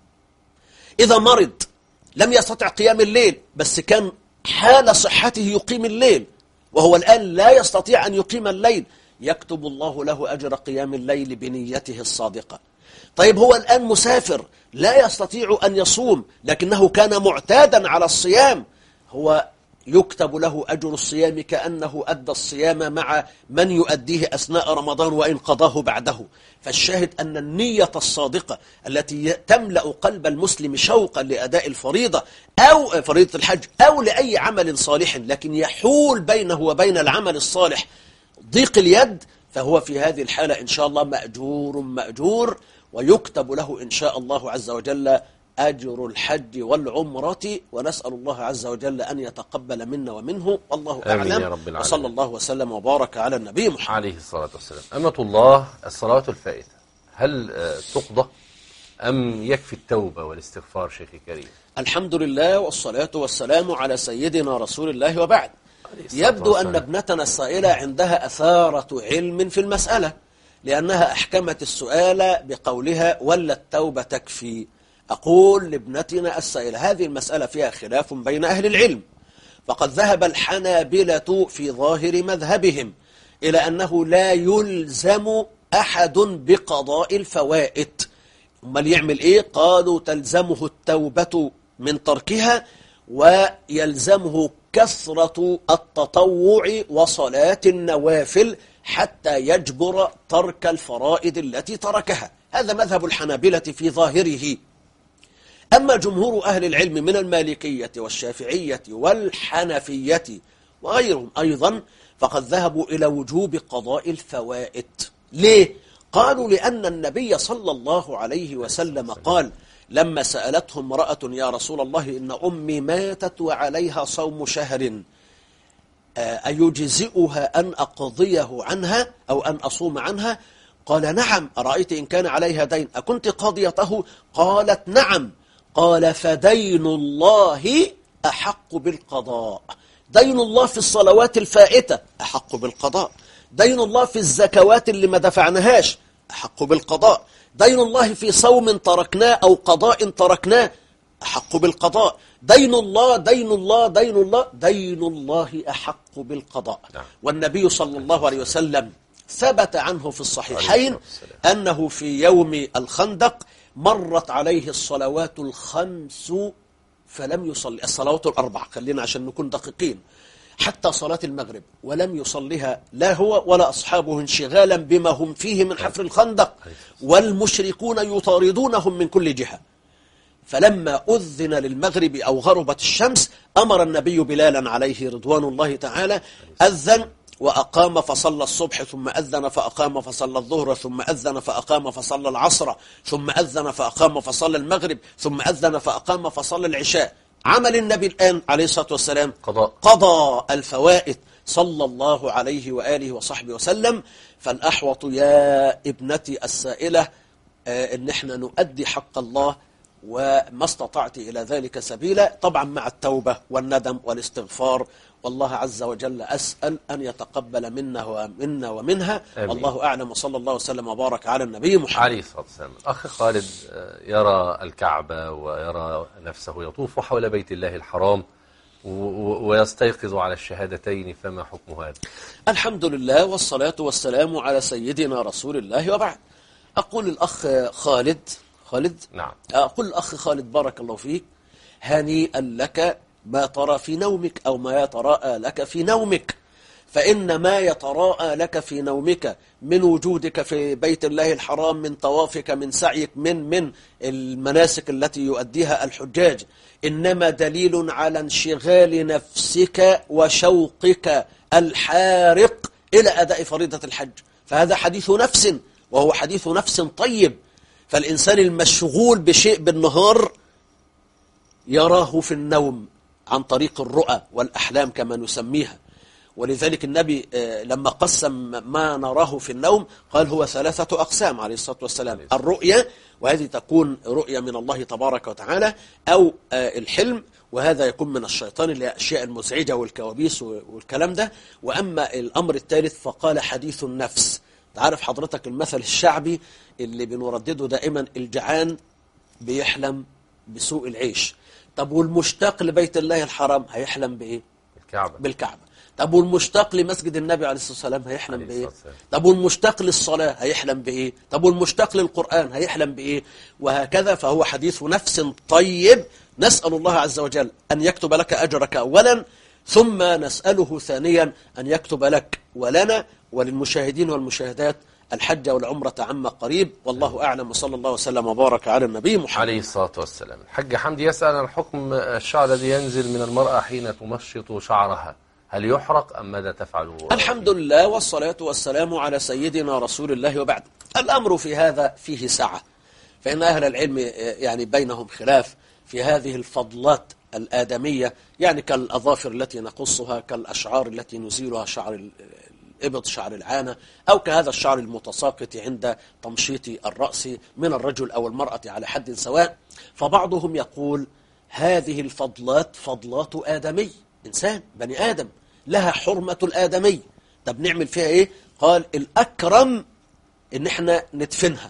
[SPEAKER 3] إذا مرض لم يستطع قيام الليل، بس كان حال صحته يقيم الليل، وهو الآن لا يستطيع أن يقيم الليل، يكتب الله له أجر قيام الليل بنيته الصادقة. طيب هو الآن مسافر لا يستطيع أن يصوم، لكنه كان معتادا على الصيام، هو يكتب له أجر الصيام كأنه أدى الصيام مع من يؤديه أثناء رمضان وإن قضاه بعده. فالشاهد أن النية الصادقة التي تملأ قلب المسلم شوقا لأداء الفريضة أو فريضة الحج أو لأي عمل صالح، لكن يحول بينه وبين العمل الصالح ضيق اليد، فهو في هذه الحالة إن شاء الله مأجور ويكتب له إن شاء الله عز وجل أجر الحج والعمرة. ونسأل الله عز وجل أن يتقبل منا ومنه، والله أعلم. وصلى الله وسلم وبارك على النبي محمد
[SPEAKER 2] عليه الصلاة والسلام. أمة الله، الصلوات الفائتة هل تقضى أم يكفي التوبة والاستغفار شيخ الكريم؟
[SPEAKER 3] الحمد لله والصلاة والسلام على سيدنا رسول الله، وبعد. يبدو أن ابنتنا السائلة عندها أثارة علم في المسألة، لأنها أحكمت السؤال بقولها: ولا التوبة تكفي؟ أقول لابنتنا السائلة: هذه المسألة فيها خلاف بين أهل العلم، فقد ذهب الحنابلة في ظاهر مذهبهم إلى أنه لا يلزم أحد بقضاء الفوائت. أمال يعمل إيه؟ قالوا تلزمه التوبة من تركها، ويلزمه كثرة التطوع وصلاة النوافل حتى يجبر ترك الفرائض التي تركها. هذا مذهب الحنابلة في ظاهره. أما جمهور أهل العلم من المالكية والشافعية والحنفية وغيرهم أيضا فقد ذهبوا إلى وجوب قضاء الفوائت. ليه؟ قالوا لأن النبي صلى الله عليه وسلم قال لما سألته امرأة يا رسول الله إن أمي ماتت وعليها صوم شهر أيجزئها أن أقضيه عنها أو أن أصوم عنها؟ قال نعم. أرأيت إن كان عليها دين أكنت قاضيته؟ قالت نعم. قال فدين الله أحق بالقضاء. دين الله في الصلوات الفائتة أحق بالقضاء. دين الله في الزكوات اللي ما دفعناهاش أحق بالقضاء. دين الله في صوم تركناه أو قضاء تركناه أحق بالقضاء. دين الله دين الله دين الله دين الله أحق بالقضاء. والنبي صلى الله عليه وسلم ثبت عنه في الصحيحين أنه في يوم الخندق مرت عليه الصلوات الخمس فلم يصلي، الصلوات الأربع خلينا عشان نكون دقيقين، حتى صلاة المغرب، ولم يصليها لا هو ولا أصحابه انشغالا بما هم فيه من حفر الخندق، والمشركون يطاردونهم من كل جهة. فلما أذن للمغرب أو غربت الشمس أمر النبي بلالا عليه رضوان الله تعالى، أذن وأقام فصلى الصبح، ثم أذن فأقام فصلى الظهر، ثم أذن فأقام فصلى العصر، ثم أذن فأقام فصلى المغرب، ثم أذن فأقام فصلى العشاء. عمل النبي الآن عليه الصلاة والسلام قضى الفوائد صلى الله عليه وآله وصحبه وسلم. فالأحوط يا ابنتي السائلة إن احنا نؤدي حق الله وما استطعت إلى ذلك سبيلا، طبعا مع التوبة والندم والاستغفار، والله عز وجل أسأل أن يتقبل منا ومنها. والله أعلم، وصلى الله وسلم وبارك على النبي محمد
[SPEAKER 2] عليه الصلاة والسلام. أخي خالد يرى الكعبة ويرى نفسه يطوف حول بيت الله الحرام ويستيقظ على الشهادتين، فما حكم هذا؟
[SPEAKER 3] الحمد لله والصلاة والسلام على سيدنا رسول الله، وبعد. أقول الأخ خالد
[SPEAKER 2] نعم.
[SPEAKER 3] أقول الأخ خالد بارك الله فيك، هنيئا لك ما ترى في نومك أو ما يتراءى لك في نومك، فإن ما يتراءى لك في نومك من وجودك في بيت الله الحرام، من طوافك، من سعيك، من المناسك التي يؤديها الحجاج، إنما دليل على انشغال نفسك وشوقك الحارق إلى أداء فريضة الحج. فهذا حديث نفس، وهو حديث نفس طيب. فالإنسان المشغول بشيء بالنهار يراه في النوم عن طريق الرؤى والأحلام كما نسميها. ولذلك النبي لما قسم ما نراه في النوم قال هو 3 أقسام عليه الصلاة والسلام: الرؤية، وهذه تكون رؤية من الله تبارك وتعالى، أو الحلم، وهذا يكون من الشيطان اللي هي الأشياء المزعجة والكوابيس والكلام ده. وأما الأمر الثالث فقال حديث النفس. تعرف حضرتك المثل الشعبي اللي بنردده دائما: الجعان بيحلم بسوء العيش. طب والمشتاق لبيت الله الحرام هيحلم بإيه؟ بالكعبة. طب والمشتاق لمسجد النبي عليه الصلاة والسلام هيحلم بإيه؟ طب والمشتاق للصلاة هيحلم بإيه؟ طب والمشتاق للقرآن هيحلم بإيه؟ وهكذا. فهو حديث نفس طيب، نسأل الله عز وجل أن يكتب لك أجرك أولا، ثم نسأله ثانيا أن يكتب لك ولنا وللمشاهدين والمشاهدات الحج والعمرة عما قريب. والله أعلم، وصلى الله وسلم وبارك على النبي محمد
[SPEAKER 2] عليه الصلاة والسلام. الحج حمدي يسأل عن حكم الشعر الذي ينزل من المرأة حين تمشط شعرها، هل يحرق أم ماذا تفعل؟
[SPEAKER 3] الحمد لله والصلاة والسلام على سيدنا رسول الله، وبعد. الأمر في هذا فيه سعة، فإن أهل العلم يعني بينهم خلاف في هذه الفضلات الآدمية، يعني كالأظافر التي نقصها، كالأشعار التي نزيلها، شعر الإبط، شعر العانة، أو كهذا الشعر المتساقط عند تمشيط الرأس من الرجل أو المرأة على حد سواء. فبعضهم يقول هذه الفضلات فضلات آدمي، إنسان بني آدم لها حرمة الآدمي. طب نعمل فيها إيه؟ قال الأكرم إن احنا ندفنها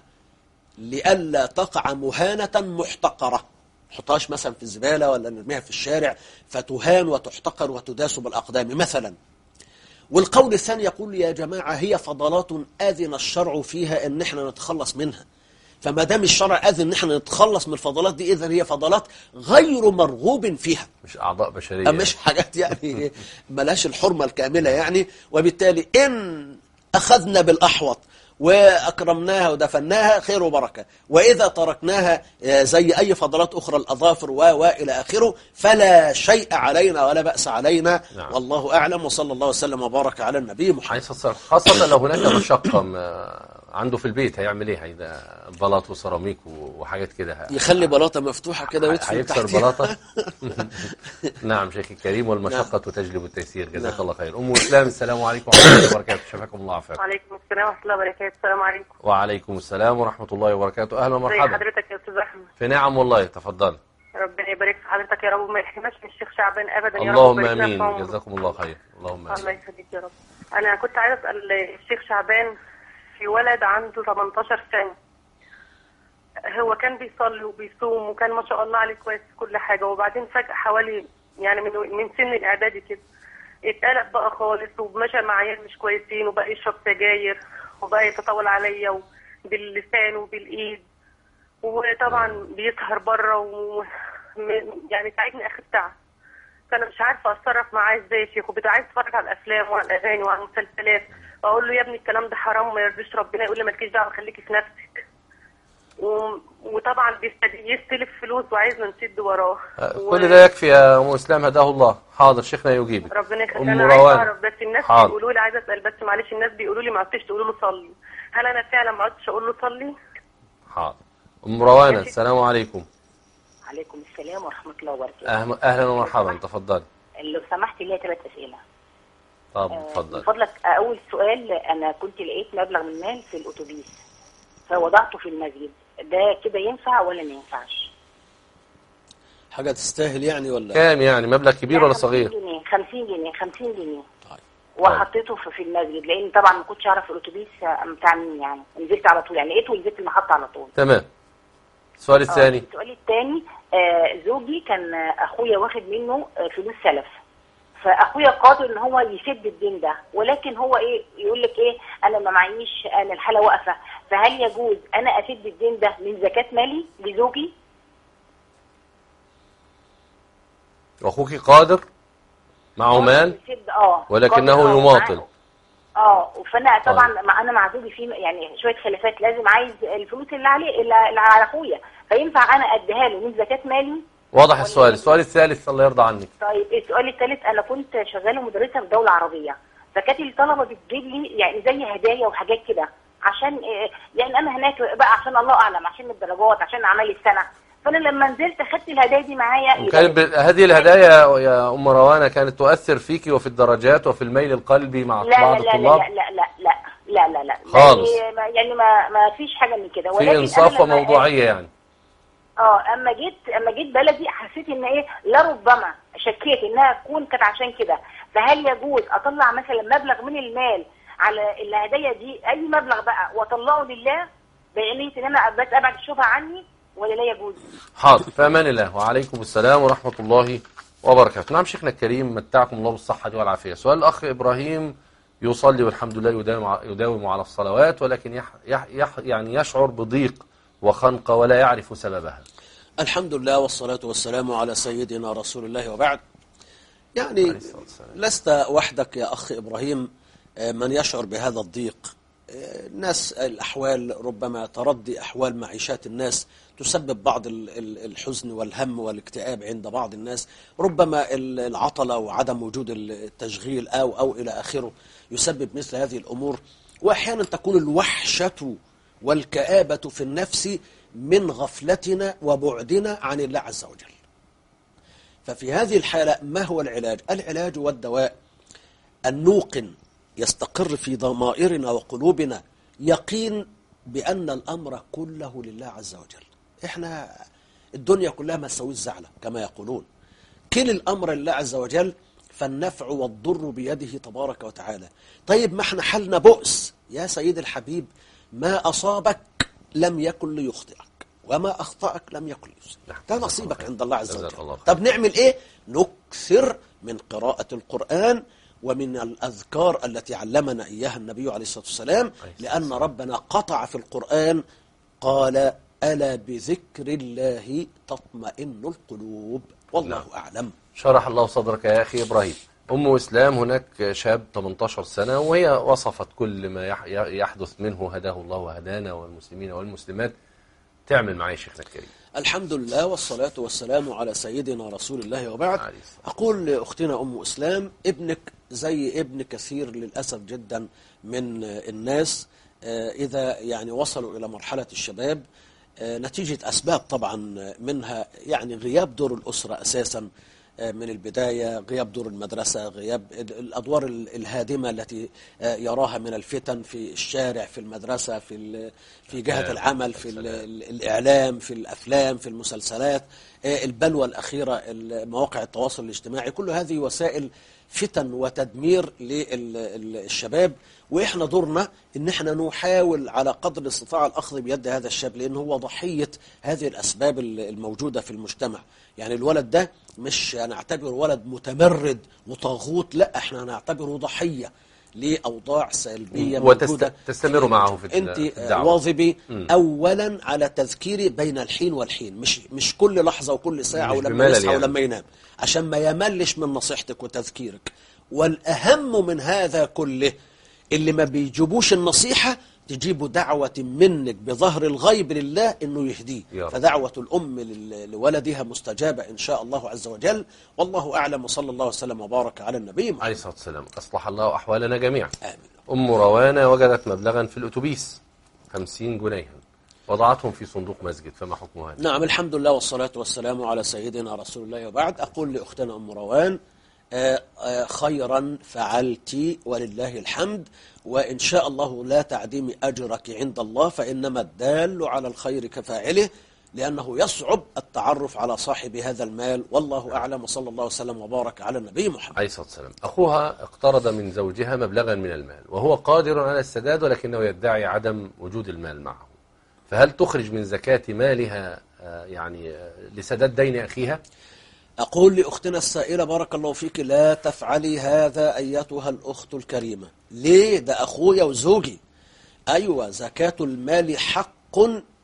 [SPEAKER 3] لئلا تقع مهانة محتقرة، نحطهاش مثلا في الزبالة ولا نرميها في الشارع فتهان وتحتقر وتداس بالأقدام مثلا. والقول الثاني يقول يا جماعة هي فضلات أذن الشرع فيها إن احنا نتخلص منها، فما دام الشرع أذن إن احنا نتخلص من الفضلات دي، إذن هي فضلات غير مرغوب فيها،
[SPEAKER 2] مش أعضاء بشرية،
[SPEAKER 3] مش حاجات يعني ملاش الحرمة الكاملة يعني. وبالتالي إن أخذنا بالأحوط وأكرمناها ودفناها خير وبركة، وإذا تركناها زي أي فضلات أخرى الأظافر وإلى آخره فلا شيء علينا ولا بأس علينا. نعم. والله أعلم، وصلى الله وسلم وبارك على النبي محمد.
[SPEAKER 2] خاصة لو هناك مشقة عنده في البيت هيعمل ايه؟ هيدا بلاط وسيراميك وحاجات كده.
[SPEAKER 3] يخلي بلاطه مفتوحه كده ويدفن
[SPEAKER 2] هيكسر
[SPEAKER 3] تحتها.
[SPEAKER 2] بلاطه. نعم شيخ الكريم، والمشقه تجلب التيسير. جزاك الله خير. ام اسلام، السلام عليكم ورحمه الله وبركاته. شفاكم الله وعافاكم.
[SPEAKER 6] وعليكم السلام ورحمه الله وبركاته. السلام عليكم.
[SPEAKER 2] وعليكم السلام ورحمه الله وبركاته. اهلا
[SPEAKER 6] ازي
[SPEAKER 2] ومرحبا.
[SPEAKER 6] حضرتك يا استاذ احمد؟
[SPEAKER 2] في نعم والله. تفضل.
[SPEAKER 6] ربنا يبارك في حضرتك يا رب، وما يحرمناش من الشيخ شعبان ابدا يا رب.
[SPEAKER 2] اللهم
[SPEAKER 6] ويبارك لنا في
[SPEAKER 2] امين.
[SPEAKER 6] عمره.
[SPEAKER 2] جزاكم الله خير. اللهم
[SPEAKER 6] الله
[SPEAKER 2] امين.
[SPEAKER 6] يخليك يا رب. انا كنت عايزه اسال الشيخ شعبان في ولد عنده 18 سنه، هو كان بيصلي وبيصوم وكان ما شاء الله عليه كويس في كل حاجه، وبعدين فجاه حوالي يعني من سن الاعدادي كده اتقلب بقى خالص، ومشى مع عيال مش كويسين، وبقى يشرب سجاير، وبقى يتطاول عليا باللسان وبالايد، وطبعا بيسهر بره يعني تعبني اخر تعب. فانا مش عارفه اتصرف معاه ازاي يا شيخ، وببقى عايز اتفرج على الافلام وعلى الاغاني وعلى المسلسلات، اقول له يا ابني الكلام ده حرام وما يرضيش ربنا، يقول لي مالكيش دعوه خليكي في نفسك. وطبعا يستلف فلوس وعايزنا نسد وراه.
[SPEAKER 2] كل ده يكفي يا ام اسلام، هداه الله. حاضر شيخنا يجيبك.
[SPEAKER 6] ربنا يخليك.
[SPEAKER 2] ام
[SPEAKER 6] انا عايزه
[SPEAKER 2] روان.
[SPEAKER 6] اعرف بس الناس
[SPEAKER 2] حاضر.
[SPEAKER 6] بيقولوا لي، عايزه اسال بس معلش، الناس بيقولوا لي ما عدتش تقولوا له صلي، هل انا فعلا ما عدتش اقول له صلي؟
[SPEAKER 2] حاضر. ام روان، السلام عليكم.
[SPEAKER 13] عليكم السلام ورحمة الله وبركاته.
[SPEAKER 2] اهلا ومرحبا. تفضل.
[SPEAKER 13] لو سمحت لي 3 أسئلة.
[SPEAKER 2] طب اتفضل.
[SPEAKER 13] من فضلك، أول سؤال، أنا كنت لقيت مبلغ من المال في الأتوبيس فوضعته في المسجد، ده كده ينفع ولا ما ينفعش؟
[SPEAKER 3] حاجة تستاهل يعني ولا؟
[SPEAKER 2] كام يعني؟ مبلغ كبير ولا صغير؟
[SPEAKER 13] 50 جنيه 50 جنيه. وحطيته في المسجد، لأن طبعا ما كنتش أعرف الأتوبيس بتاع مين، يعني نزلت على طول، يعني لقيته ونزلت المحطة على طول.
[SPEAKER 2] تمام. السؤال الثاني.
[SPEAKER 13] السؤال الثاني، زوجي كان أخويا واخد منه فلوس سلف، فأخويا قادر إن هو يسد الدين ده، ولكن هو إيه يقول لك إيه، أنا ما معيش، أنا الحالة واقفة، فهل يجوز أنا أسد الدين ده من زكاة مالي لزوجي؟
[SPEAKER 2] واخوك قادر معه مال ولكنه يماطل.
[SPEAKER 13] فانا طبعا انا مع زوجي في يعني شويه خلافات، لازم عايز الفلوس اللي عليه اللي على اخويا، فينفع انا اديها له من زكاه مالي؟
[SPEAKER 2] واضح السؤال. السؤال الثالث الله يرضى عنك.
[SPEAKER 13] طيب السؤال الثالث، انا كنت شغاله مدرسه في دوله عربيه، فكانت الطلبه بتجيب لي يعني زي هدايا وحاجات كده، عشان يعني انا هناك بقى عشان الله اعلم، عشان الدرجات، عشان اعمال السنه، فانا لما نزلت اخدت الهدايا دي معايا.
[SPEAKER 2] وكانت هذه الهدايا يا ام روانه كانت تؤثر فيك وفي الدرجات وفي الميل القلبي مع بعض الطلاب؟
[SPEAKER 13] لا
[SPEAKER 2] خالص.
[SPEAKER 13] يعني ما فيش حاجه من كده،
[SPEAKER 2] في انصاف وموضوعيه يعني.
[SPEAKER 13] اما جيت بلدي حسيت ان ايه، لربما شكيت انها تكون كانت عشان كده، فهل يجوز اطلع مثلا مبلغ من المال على الهدايا دي، اي مبلغ بقى، واطلعه لله بنيه ان انا بس ابعد الشبهه عني، ولا لا يجوز؟
[SPEAKER 2] حاضر. في امان الله. وعليكم السلام ورحمه الله وبركاته. نعم شيخنا الكريم، متعكم الله بالصحه والعافيه. سؤال الاخ ابراهيم: يصلي والحمد لله يداوم على الصلوات، ولكن يعني يشعر بضيق وخنقه ولا يعرف سببها.
[SPEAKER 3] الحمد لله والصلاة والسلام على سيدنا رسول الله، وبعد. يعني لست وحدك يا أخ إبراهيم من يشعر بهذا الضيق. الناس الأحوال، ربما تردي أحوال معيشات الناس تسبب بعض الحزن والهم والاكتئاب عند بعض الناس، ربما العطلة وعدم وجود التشغيل أو إلى آخره يسبب مثل هذه الأمور، وأحيانا تكون الوحشة والكآبة في النفس من غفلتنا وبعدنا عن الله عز وجل. ففي هذه الحالة ما هو العلاج؟ العلاج والدواء أن نوقن، يستقر في ضمائرنا وقلوبنا يقين بأن الأمر كله لله عز وجل. إحنا الدنيا كلها ما تسويش زعلة كما يقولون، كل الأمر لله عز وجل، فالنفع والضر بيده تبارك وتعالى. طيب ما احنا حالنا بؤس يا سيد الحبيب، ما أصابك لم يكن ليخطئك، وما أخطأك لم يكن ليصيبك، ده نصيبك عند الله عز وجل. طب نعمل إيه؟ نكثر من قراءة القرآن ومن الأذكار التي علمنا إياها النبي عليه الصلاة والسلام، لأن ربنا قطع في القرآن قال: ألا بذكر الله تطمئن القلوب. والله أعلم.
[SPEAKER 2] شرح الله صدرك يا أخي إبراهيم. أم إسلام، هناك شاب 18 سنة وهي وصفت كل ما يحدث منه، هداه الله وهدانا والمسلمين والمسلمات. تعمل معي شيخنا الكريم.
[SPEAKER 3] الحمد لله والصلاة والسلام على سيدنا رسول الله، وبعد. أقول لأختنا أم إسلام: ابنك زي ابن كثير للأسف جدا من الناس، إذا يعني وصلوا إلى مرحلة الشباب نتيجة أسباب طبعا منها يعني غياب دور الأسرة أساسا من البداية، غياب دور المدرسة، غياب الأدوار الهادمة التي يراها من الفتن في الشارع، في المدرسة، في جهة العمل، في الإعلام، في الأفلام، في المسلسلات، البلوى الأخيرة، مواقع التواصل الاجتماعي، كل هذه وسائل فتن وتدمير للشباب. وإحنا دورنا إن إحنا نحاول على قدر الاستطاعة الأخذ بيد هذا الشاب، لأنه هو ضحية هذه الأسباب الموجودة في المجتمع. يعني الولد ده مش هنعتبره ولد متمرد وطاغوت، لا، احنا هنعتبره ضحية لأوضاع سلبية موجودة.
[SPEAKER 2] وتستمر معه في
[SPEAKER 3] انت
[SPEAKER 2] الدعوة.
[SPEAKER 3] واظبي أولا على تذكيري بين الحين والحين، مش كل لحظة وكل ساعة ولما يصحى يعني. ولما ينام، عشان ما يملش من نصيحتك وتذكيرك. والأهم من هذا كله، اللي ما بيجيبوش النصيحة تجيب دعوة منك بظهر الغيب لله إنه يهديه. فدعوة الأم لولدها مستجابة إن شاء الله عز وجل، والله أعلم، وصلى الله وسلم وبارك على النبي محمد
[SPEAKER 2] عليه الصلاة والسلام. أصلح الله أحوالنا جميعا.
[SPEAKER 3] آمين.
[SPEAKER 2] أم روانة وجدت مبلغا في الأتوبيس 50 جنيها وضعتهم في صندوق مسجد، فما حكمها؟
[SPEAKER 3] نعم، الحمد لله والصلاة والسلام على سيدنا رسول الله. وبعد، أقول لأختنا أم روان خيرا فعلت ولله الحمد، وإن شاء الله لا تعديم أجرك عند الله، فإنما الدال على الخير كفاعله، لأنه يصعب التعرف على صاحب هذا المال، والله أعلم، وصلى الله وسلم وبارك على النبي محمد
[SPEAKER 2] عليه الصلاة والسلام. أخوها اقترض من زوجها مبلغا من المال وهو قادر على السداد، ولكنه يدعي عدم وجود المال معه، فهل تخرج من زكاة مالها يعني لسداد دين أخيها؟
[SPEAKER 3] أقول لأختنا السائلة بارك الله فيك، لا تفعلي هذا أيتها الأخت الكريمة. ليه؟ ده أخويا وزوجي. أيوة، زكاة المال حق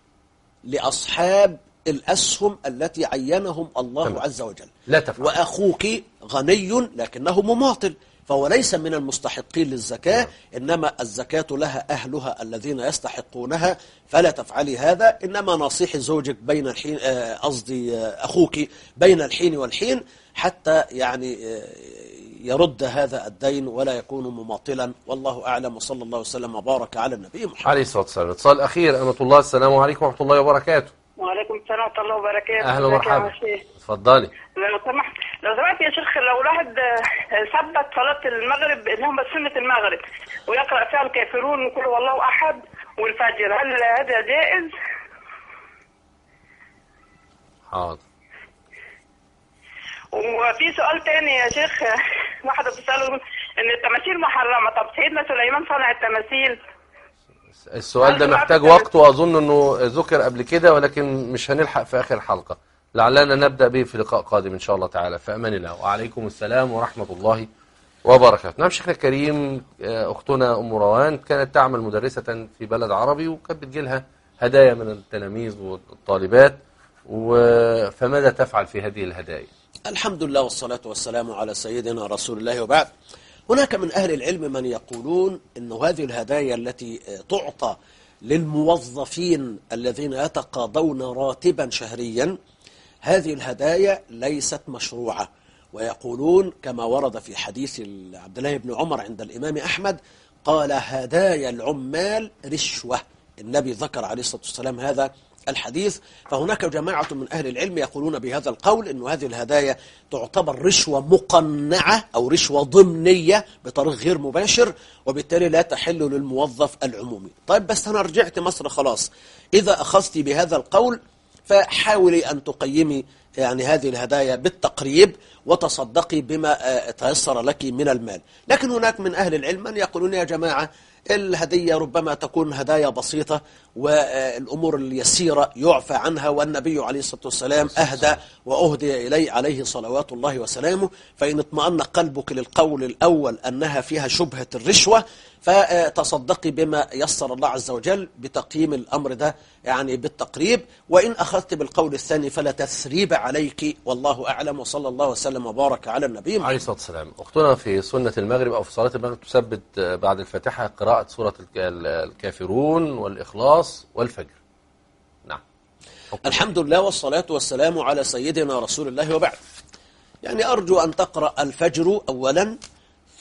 [SPEAKER 3] لأصحاب الأسهم التي عينهم الله عز وجل.
[SPEAKER 2] لا تفعل.
[SPEAKER 3] وأخوك غني لكنه مماطل، فهو ليس من المستحقين للزكاة، إنما الزكاة لها أهلها الذين يستحقونها، فلا تفعلي هذا. إنما نصيح زوجك بين الحين، أخوك بين الحين والحين، حتى يعني يرد هذا الدين ولا يكون مماطلا، والله أعلم، وصلى الله وسلم وبارك على النبي محمد
[SPEAKER 2] عليه الصلاة والسلام. اتصال الأخير، أمة الله، السلام عليكم ورحمة الله وبركاته.
[SPEAKER 14] وعليكم السلام ورحمة الله وبركاته.
[SPEAKER 2] أهلا ومرحبا. اتفضلي.
[SPEAKER 14] لو سمحت يا شيخ، لو الواحد ثبت صلاة المغرب اللي هم سنة المغرب ويقرأ فيها الكافرون وكل والله أحد والفجر، هل هذا جائز؟
[SPEAKER 2] حاضر.
[SPEAKER 14] وفي سؤال تاني يا شيخ، واحدة بتسأله إن التماثيل محرمة، طب سيدنا سليمان صنع التماثيل.
[SPEAKER 2] السؤال ده محتاج وقت، وأظن أنه ذكر قبل كده، ولكن مش هنلحق في آخر حلقة، لعلنا نبدأ به في لقاء قادم إن شاء الله تعالى. فأمان الله، وعليكم السلام ورحمة الله وبركاته. نعم شيخنا الكريم، أختنا أم روان كانت تعمل مدرسة في بلد عربي، وكانت بتجيلها هدايا من التلاميذ والطالبات، فماذا تفعل في هذه الهدايا؟
[SPEAKER 3] الحمد لله والصلاة والسلام على سيدنا رسول الله. وبعد، هناك من أهل العلم من يقولون أن هذه الهدايا التي تعطى للموظفين الذين يتقاضون راتبا شهريا، هذه الهدايا ليست مشروعة، ويقولون كما ورد في حديث عبد الله بن عمر عند الإمام أحمد، قال: هدايا العمال رشوة. النبي ذكر عليه الصلاة والسلام هذا الحديث. فهناك جماعة من أهل العلم يقولون بهذا القول أن هذه الهدايا تعتبر رشوة مقنعة أو رشوة ضمنية بطريق غير مباشر، وبالتالي لا تحل للموظف العمومي. طيب، بس أنا رجعت مصر خلاص، إذا أخذت بهذا القول فحاولي أن تقيمي يعني هذه الهدايا بالتقريب، وتصدقي بما تيسر لك من المال. لكن هناك من أهل العلم من يقولون يا جماعة، الهدية ربما تكون هدايا بسيطة، والأمور اليسيرة يعفى عنها، والنبي عليه الصلاة والسلام أهدى وأهدي إليه عليه صلوات الله وسلامه. فإن اطمأن قلبك للقول الأول أنها فيها شبهة الرشوة، فتصدقي بما يسر الله عز وجل بتقييم الأمر ده يعني بالتقريب. وإن أخذت بالقول الثاني فلا تثريب عليك، والله أعلم، وصلى الله وسلم وبارك على النبي
[SPEAKER 2] عليه الصلاة والسلام. أختنا في سنة المغرب أو في صلاة المغرب تثبت بعد الفاتحة قراءة سورة الكافرون والإخلاص والفجر. نعم.
[SPEAKER 3] الحمد لله والصلاة والسلام على سيدنا رسول الله. وبعد، يعني أرجو أن تقرأ الفجر أولا،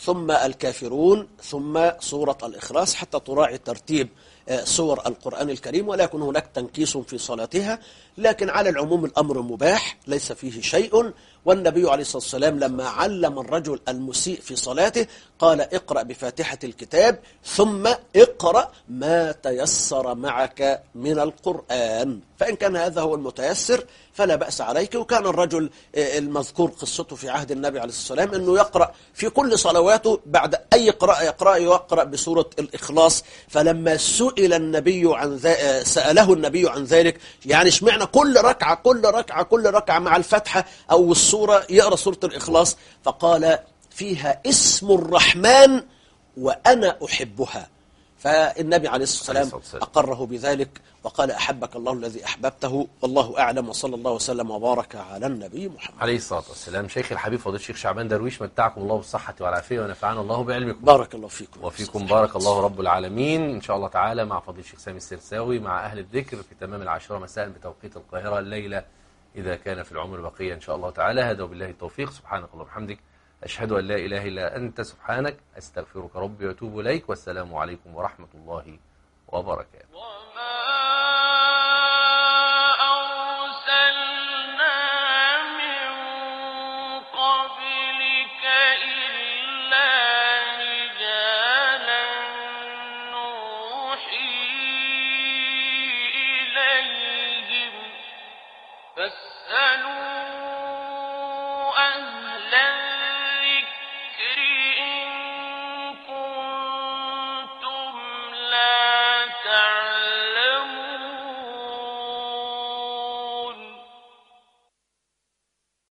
[SPEAKER 3] ثم الكافرون ثم سورة الإخلاص حتى تراعي ترتيب سور القرآن الكريم، ولا يكون هناك تنكيس في صلاتها. لكن على العموم الأمر مباح ليس فيه شيء. والنبي عليه الصلاة والسلام لما علم الرجل المسيء في صلاته قال اقرأ بفاتحة الكتاب ثم اقرأ ما تيسر معك من القرآن، فإن كان هذا هو المتيسر فلا بأس عليك. وكان الرجل المذكور قصته في عهد النبي عليه الصلاة والسلام أنه يقرأ في كل صلواته بعد أي قراءة يقرأ بسورة الإخلاص. فلما سئل النبي عن سأله النبي عن ذلك، يعني اشمعنى كل ركعة مع الفتحة أو السورة يقرأ سورة الإخلاص؟ فقال فيها اسم الرحمن وأنا أحبها. فالنبي عليه الصلاة والسلام أقره بذلك وقال أحبك الله الذي أحببته، والله أعلم، وصلى الله وسلم وبارك على النبي محمد
[SPEAKER 2] عليه الصلاة والسلام. شيخ الحبيب فضيلة الشيخ شعبان درويش، متعكم الله بالصحة والعافية ونفعنا الله بعلمكم.
[SPEAKER 3] بارك الله فيكم
[SPEAKER 2] وفيكم بارك الله رب العالمين. إن شاء الله تعالى مع فضيلة الشيخ سامي السرساوي مع أهل الذكر في تمام 10 مساء بتوقيت القاهرة الليلة إذا كان في العمر بقية إن شاء الله تعالى. هذا وبالله التوفيق. سبحانك اللهم وبحمدك، أشهد أن لا إله إلا أنت، سبحانك، أستغفرك ربي وأتوب إليك، والسلام عليكم ورحمة الله وبركاته.